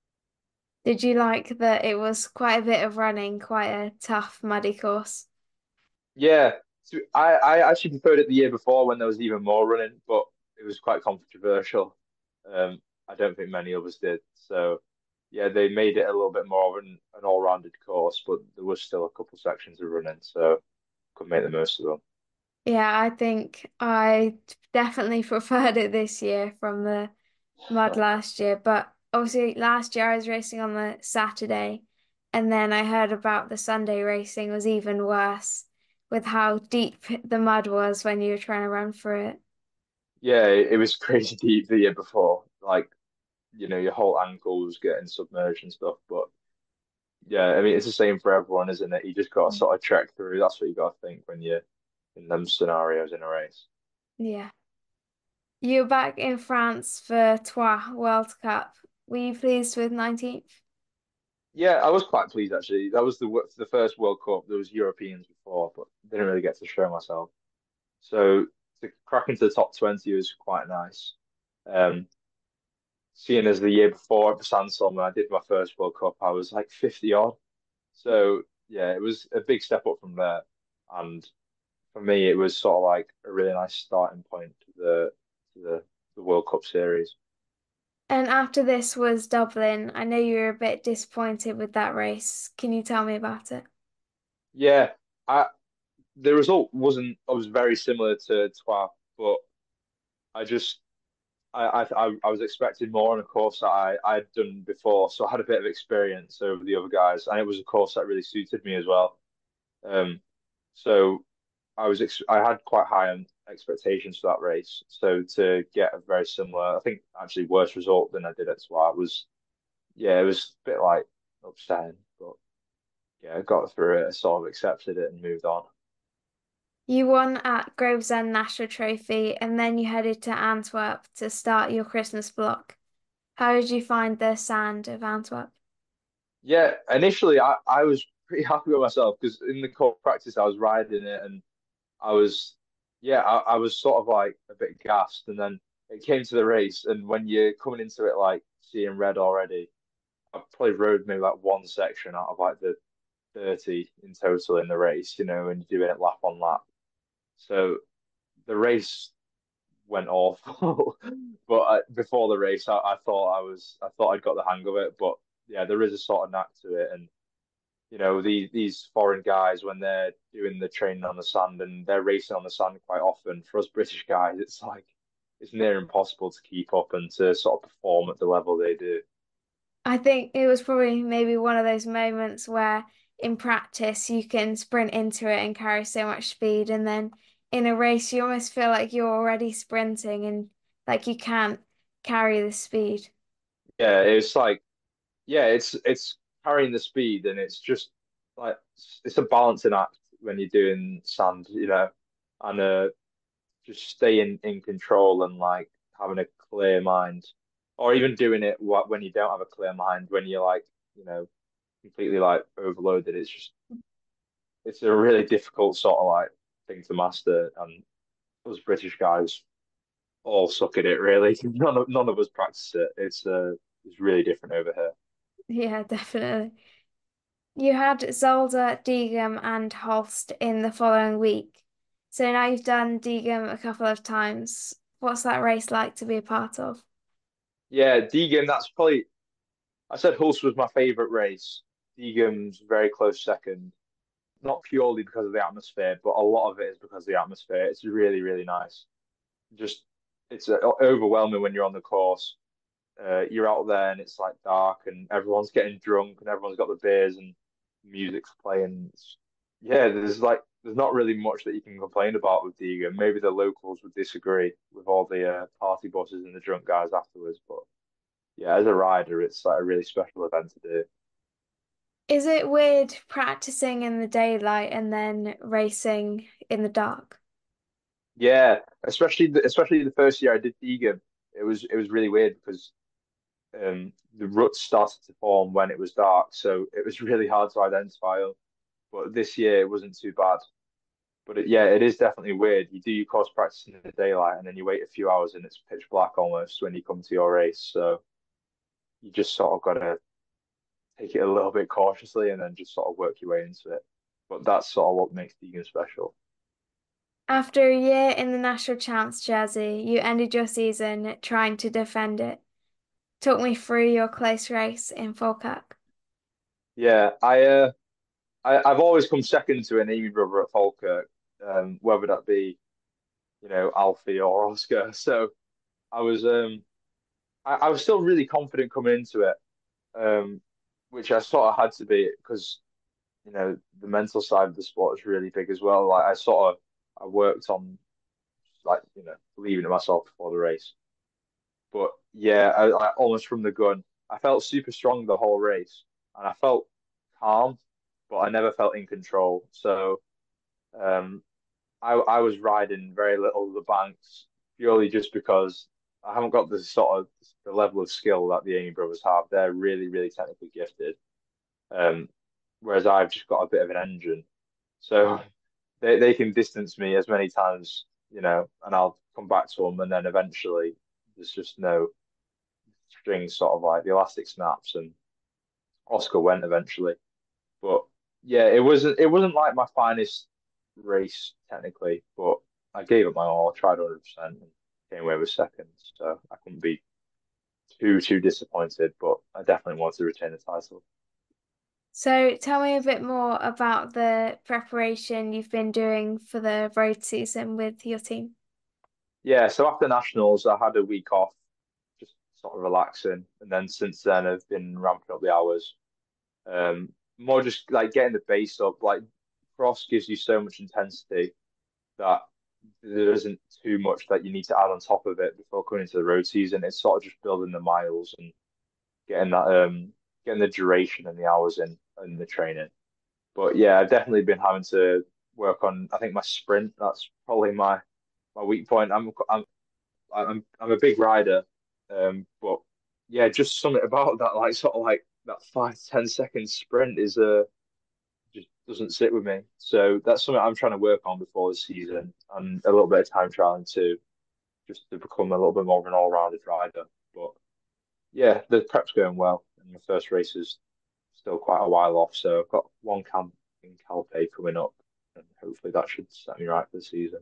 Did you like that it was quite a bit of running, quite a tough, muddy course? Yeah, so I I actually preferred it the year before when there was even more running, but it was quite controversial. Um, I don't think many of us did. So yeah, they made it a little bit more of an, an all-rounded course, but there was still a couple sections of running, so could make the most of them. Yeah, I think I definitely preferred it this year from the mud last year. But obviously, last year I was racing on the Saturday, and then I heard about the Sunday racing was even worse with how deep the mud was when you were trying to run through it. Yeah, it, it was crazy deep the year before. Like, you know, your whole ankle was getting submerged and stuff. But yeah, I mean, it's the same for everyone, isn't it? You just got to sort of trek through. That's what you got to think when you're in them scenarios in a race. Yeah. You're back in France for Troyes World Cup. Were you pleased with nineteenth? Yeah, I was quite pleased actually. That was the wo- the first World Cup. There was Europeans before, but didn't really get to show myself. So to crack into the top twenty was quite nice. Um, Seeing as the year before at Sansom, when I did my first World Cup, I was like fifty odd. So yeah, it was a big step up from there. And for me, it was sort of like a really nice starting point to the to the, the World Cup series. And after this was Dublin. I know you were a bit disappointed with that race. Can you tell me about it? Yeah, I the result wasn't. I was very similar to Twa, but I just I, I I was expecting more on a course that I I'd done before, so I had a bit of experience over the other guys, and it was a course that really suited me as well. Um, so I was ex I had quite high on expectations for that race. So to get a very similar, I think actually worse result than I did at Swat was, yeah, it was a bit like upsetting, but yeah, I got through it, sort of accepted it and moved on. You won at Gravesend National Trophy and then you headed to Antwerp to start your Christmas block. How did you find the sand of Antwerp? Yeah, initially I, I was pretty happy with myself because in the core practice I was riding it and I was, yeah, I, I was sort of like a bit gassed. And then it came to the race, and when you're coming into it like seeing red already, I probably rode maybe like one section out of like the thirty in total in the race, you know, and you're doing it lap on lap. So the race went awful. But I, before the race, I, I thought I was, I thought I'd got the hang of it. But yeah, there is a sort of knack to it, and you know, these these foreign guys when they're doing the training on the sand and they're racing on the sand quite often. For us British guys, it's like it's near impossible to keep up and to sort of perform at the level they do. I think it was probably maybe one of those moments where in practice you can sprint into it and carry so much speed, and then in a race you almost feel like you're already sprinting and like you can't carry the speed. Yeah, it's like yeah, it's it's carrying the speed and it's just like it's a balancing act when you're doing sand, you know, and uh, just staying in control and like having a clear mind, or even doing it wh- when you don't have a clear mind, when you're like, you know, completely like overloaded. It's just it's a really difficult sort of like thing to master, and us British guys all suck at it really. None of none of us practice it. It's uh it's really different over here. Yeah, definitely. You had Zolder, Diegem, and Holst in the following week. So now you've done Diegem a couple of times. What's that race like to be a part of? Yeah, Deegan, that's probably I said Hulse was my favorite race. Deegan's very close second, not purely because of the atmosphere, but a lot of it is because of the atmosphere. It's really, really nice. Just it's uh, overwhelming when you're on the course. Uh, you're out there and it's like dark and everyone's getting drunk and everyone's got the beers and music's playing. It's, yeah, there's like there's not really much that you can complain about with Deegan. Maybe the locals would disagree with all the uh, party buses and the drunk guys afterwards, but yeah, as a rider, it's like a really special event to do. Is it weird practicing in the daylight and then racing in the dark? Yeah, especially the, especially the first year I did Deegan, it was it was really weird because um, the ruts started to form when it was dark, so it was really hard to identify them. But this year it wasn't too bad. But it, yeah, it is definitely weird. You do your course practice in the daylight, and then you wait a few hours, and it's pitch black almost when you come to your race. So you just sort of got to take it a little bit cautiously, and then just sort of work your way into it. But that's sort of what makes Deegan special. After a year in the national champs jersey, you ended your season trying to defend it. Talk me through your close race in Falkirk. Yeah, I uh, I, I've always come second to an Amy brother at Falkirk, um, whether that be you know Alfie or Oscar. So I was um I, I was still really confident coming into it, um, which I sort of had to be because you know the mental side of the sport is really big as well. Like I sort of I worked on like you know believing in myself before the race, but yeah, I, I almost from the gun, I felt super strong the whole race, and I felt calm, but I never felt in control. So um, I I was riding very little of the banks, purely just because I haven't got the sort of the level of skill that the Amy brothers have. They're really, really technically gifted. Um, whereas I've just got a bit of an engine. So they they can distance me as many times, you know, and I'll come back to them, and then eventually there's just no string, sort of like the elastic snaps, and Oscar went eventually. But yeah, it wasn't it wasn't like my finest race technically, but I gave it my all. I tried one hundred percent and came away with second, so I couldn't be too too disappointed. But I definitely wanted to retain the title. So tell me a bit more about the preparation you've been doing for the road season with your team. Yeah, so after nationals, I had a week off, just sort of relaxing, and then since then I've been ramping up the hours. Um, More just like getting the base up. Like cross gives you so much intensity that there isn't too much that you need to add on top of it before coming into the road season. It's sort of just building the miles and getting that um getting the duration and the hours in and the training. But yeah, I've definitely been having to work on. I think my sprint. That's probably my my weak point. I'm I'm I'm I'm a big rider, um, but yeah, just something about that, like sort of like that five ten second sprint is uh just doesn't sit with me. So that's something I'm trying to work on before the season, and a little bit of time trialing too, just to become a little bit more of an all-rounded rider. But yeah, the prep's going well, and my first race is still quite a while off, so I've got one camp in Calpe coming up, and hopefully that should set me right for the season.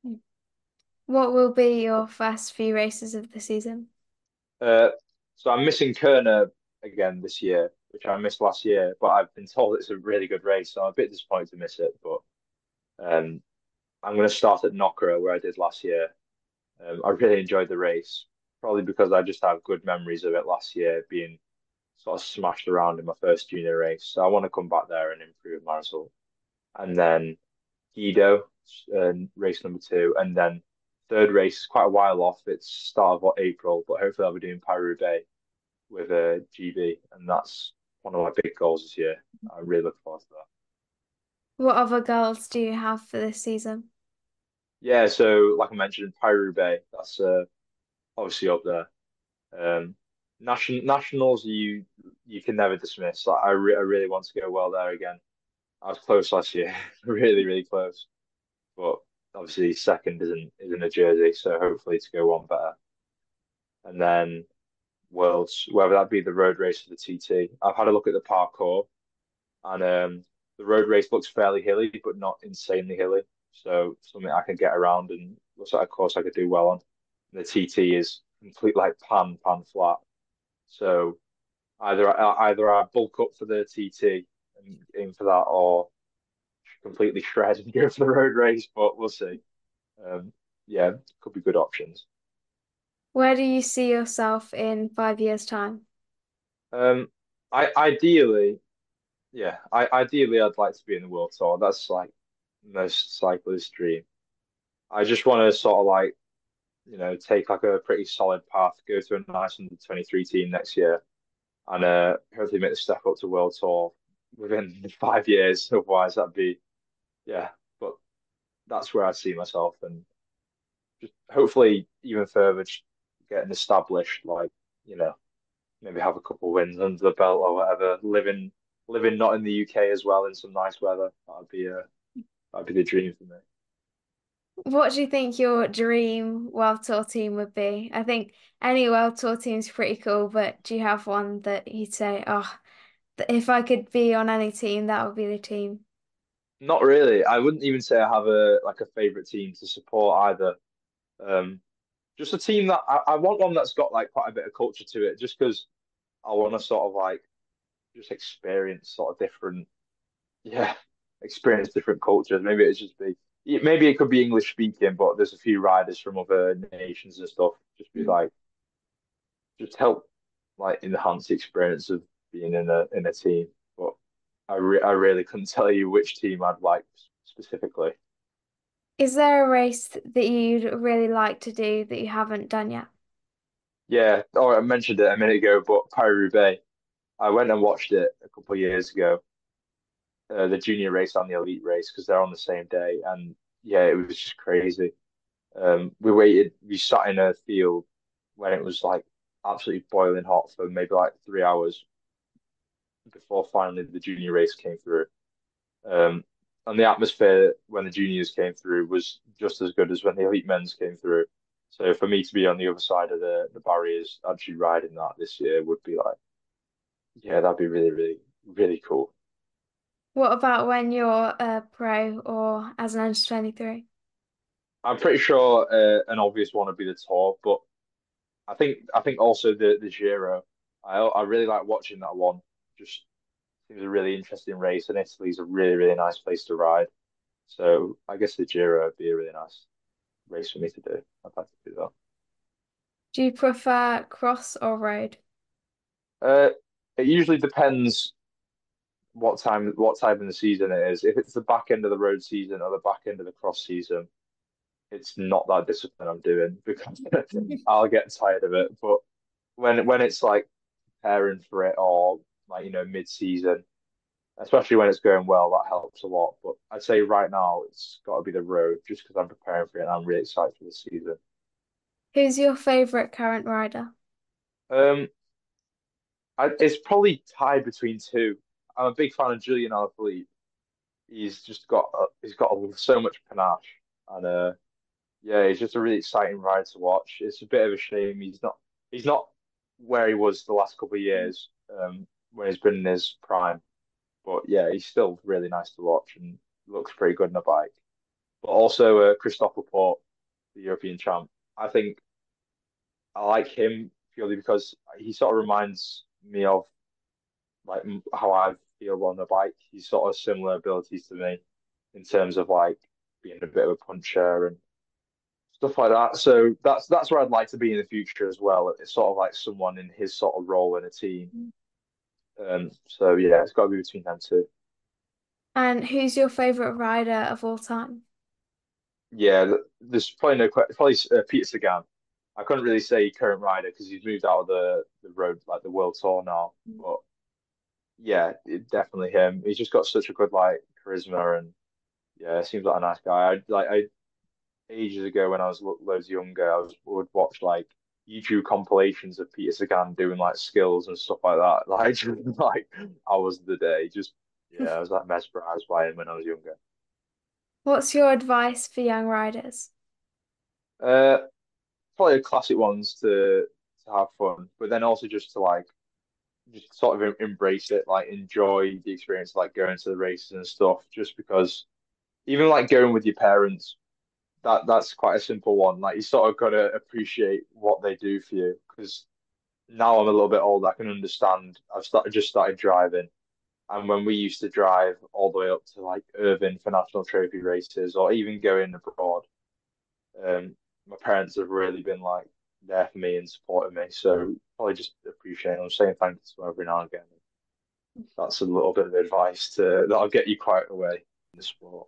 What will be your first few races of the season? Uh, so I'm missing Kerner again this year, which I missed last year, but I've been told it's a really good race, so I'm a bit disappointed to miss it. But um, I'm going to start at Knockera where I did last year. Um, I really enjoyed the race, probably because I just have good memories of it last year being sort of smashed around in my first junior race. So I want to come back there and improve my result. And then Guido, uh, race number two, and then third race is quite a while off. It's start of April, but hopefully I'll be doing Paris-Roubaix with a G B, and that's one of my big goals this year. I really look forward to that. What other goals do you have for this season? Yeah, so like I mentioned, Paris-Roubaix, that's uh, obviously up there. Um, nation nationals, you you can never dismiss. Like I, re I really want to go well there again. I was close last year, really, really close. But obviously, second isn't isn't a jersey, so hopefully to go one better. And then Worlds, whether that be the road race or the T T. I've had a look at the parkour, and um, the road race looks fairly hilly, but not insanely hilly. So something I can get around and looks like a course I could do well on. And the T T is complete like pan pan flat. So either either I bulk up for the T T and aim for that, or completely shred and go for the road race. But we'll see. Um, yeah, could be good options. Where do you see yourself in five years' time? Um, I ideally, yeah, I ideally I'd like to be in the World Tour. That's like most cyclists' dream. I just want to sort of like, you know, take like a pretty solid path, go to a nice under twenty-three team next year, and uh, hopefully make the step up to World Tour within five years. Otherwise, that'd be, yeah, but that's where I see myself, and just hopefully even further, just getting established, like, you know, maybe have a couple wins under the belt or whatever. Living, living not in the U K as well in some nice weather. That'd be uh, that'd be the dream for me. What do you think your dream World Tour team would be? I think any World Tour team is pretty cool, but do you have one that you'd say, oh, th- if I could be on any team, that would be the team? Not really. I wouldn't even say I have a like a favorite team to support either. Um, just a team that I, I want one that's got like quite a bit of culture to it, just because I want to sort of like just experience sort of different, yeah, experience different cultures. Maybe it's just be, maybe it could be English speaking, but there's a few riders from other nations and stuff. Just be Mm. like, just help like enhance the experience of being in a in a team. But I re I really couldn't tell you which team I'd like specifically. Is there a race that you'd really like to do that you haven't done yet? Yeah, or I mentioned it a minute ago, but Paris-Roubaix, I went and watched it a couple of years ago, uh, the junior race and the elite race, because they're on the same day, and yeah, it was just crazy. Um, we waited, we sat in a field when it was like absolutely boiling hot for maybe like three hours before finally the junior race came through. Um, and the atmosphere when the juniors came through was just as good as when the elite men's came through. So for me to be on the other side of the, the barriers, actually riding that this year would be like, yeah, that'd be really, really, really cool. What about when you're a pro or as an under twenty-three? I'm pretty sure uh, an obvious one would be the Tour, but I think I think also the the Giro. I I really like watching that one. Just seems a really interesting race, and Italy's a really, really nice place to ride. So I guess the Giro would be a really nice race for me to do. I'd like to do that. Do you prefer cross or road? Uh, it usually depends what time what time in the season it is. If it's the back end of the road season or the back end of the cross season, it's not that discipline I'm doing because I'll get tired of it. But when when it's like preparing for it or like you know mid season, especially when it's going well, that helps a lot. But I'd say right now it's got to be the road just because I'm preparing for it and I'm really excited for the season. Who's your favourite current rider? Um, I, it's probably tied between two. I'm a big fan of Julian Alaphilippe. He's just got uh, he's got so much panache, and uh, yeah, he's just a really exciting ride to watch. It's a bit of a shame he's not he's not where he was the last couple of years um, when he's been in his prime. But yeah, he's still really nice to watch and looks pretty good on a bike. But also uh, Christophe Laporte, the European champ. I think I like him purely because he sort of reminds me of like m- how I feel on the bike. He's sort of similar abilities to me in terms of like being a bit of a puncher and stuff like that. So that's that's where I'd like to be in the future as well. It's sort of like someone in his sort of role in a team. Um, so yeah, it's got to be between them two. And who's your favourite rider of all time? Yeah, th- there's probably no que- probably uh, Peter Sagan. I couldn't really say current rider because he's moved out of the the road like the world tour now. But yeah, it, definitely him. He's just got such a good like charisma and yeah, seems like a nice guy. I like I ages ago when I was lo- loads younger, I was would watch like YouTube compilations of Peter Sagan doing like skills and stuff like that. Like just, like hours of the day. Just yeah, I was like mesmerized by him when I was younger. What's your advice for young riders? Uh, Probably the classic ones to to have fun, but then also just to like just sort of em- embrace it, like enjoy the experience, like going to the races and stuff. Just because even like going with your parents, that that's quite a simple one. Like you sort of gotta appreciate what they do for you. Because now I'm a little bit older, I can understand. I've started just started driving, and when we used to drive all the way up to like Irvine for national trophy races, or even going abroad, um, my parents have really been like there for me and supporting me. So probably just appreciate them, saying thanks to them every now and again. That's a little bit of advice to that'll get you quite away in the sport.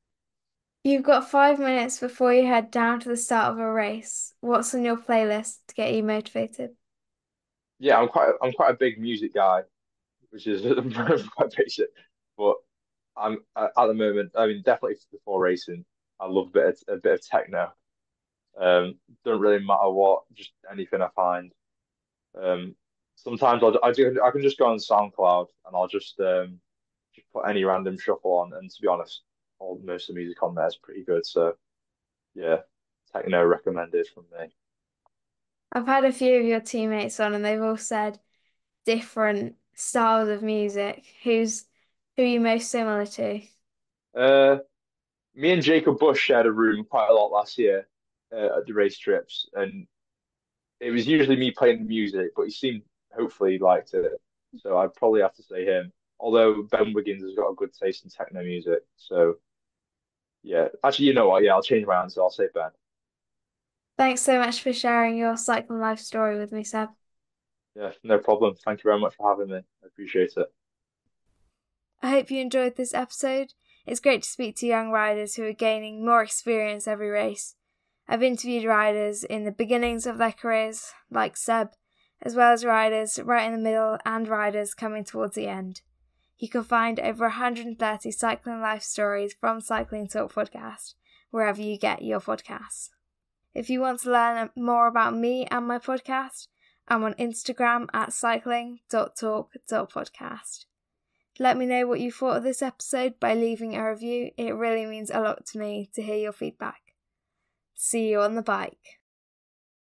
You've got five minutes before you head down to the start of a race. What's on your playlist to get you motivated? Yeah, I'm quite I'm quite a big music guy, which is quite basic, but I'm at the moment. I mean, definitely before racing, I love a bit of, a bit of techno. Um, don't really matter what, just anything I find. Um, Sometimes I'll, I do I can just go on SoundCloud and I'll just um just put any random shuffle on, and to be honest, all most of the music on there is pretty good. So yeah, techno recommended from me. I've had a few of your teammates on and they've all said different styles of music. Who's who are you most similar to? Uh, Me and Jacob Bush shared a room quite a lot last year uh, at the race trips, and it was usually me playing the music, but he seemed hopefully he liked it. So I'd probably have to say him. Although Ben Wiggins has got a good taste in techno music, so yeah. Actually, you know what? Yeah, I'll change my answer. I'll say Ben. Thanks so much for sharing your cycling life story with me, Seb. Yeah, no problem. Thank you very much for having me. I appreciate it. I hope you enjoyed this episode. It's great to speak to young riders who are gaining more experience every race. I've interviewed riders in the beginnings of their careers, like Seb, as well as riders right in the middle and riders coming towards the end. You can find over one hundred thirty cycling life stories from Cycling Talk podcast, wherever you get your podcasts. If you want to learn more about me and my podcast, I'm on Instagram at cycling dot talk dot podcast. Let me know what you thought of this episode by leaving a review. It really means a lot to me to hear your feedback. See you on the bike.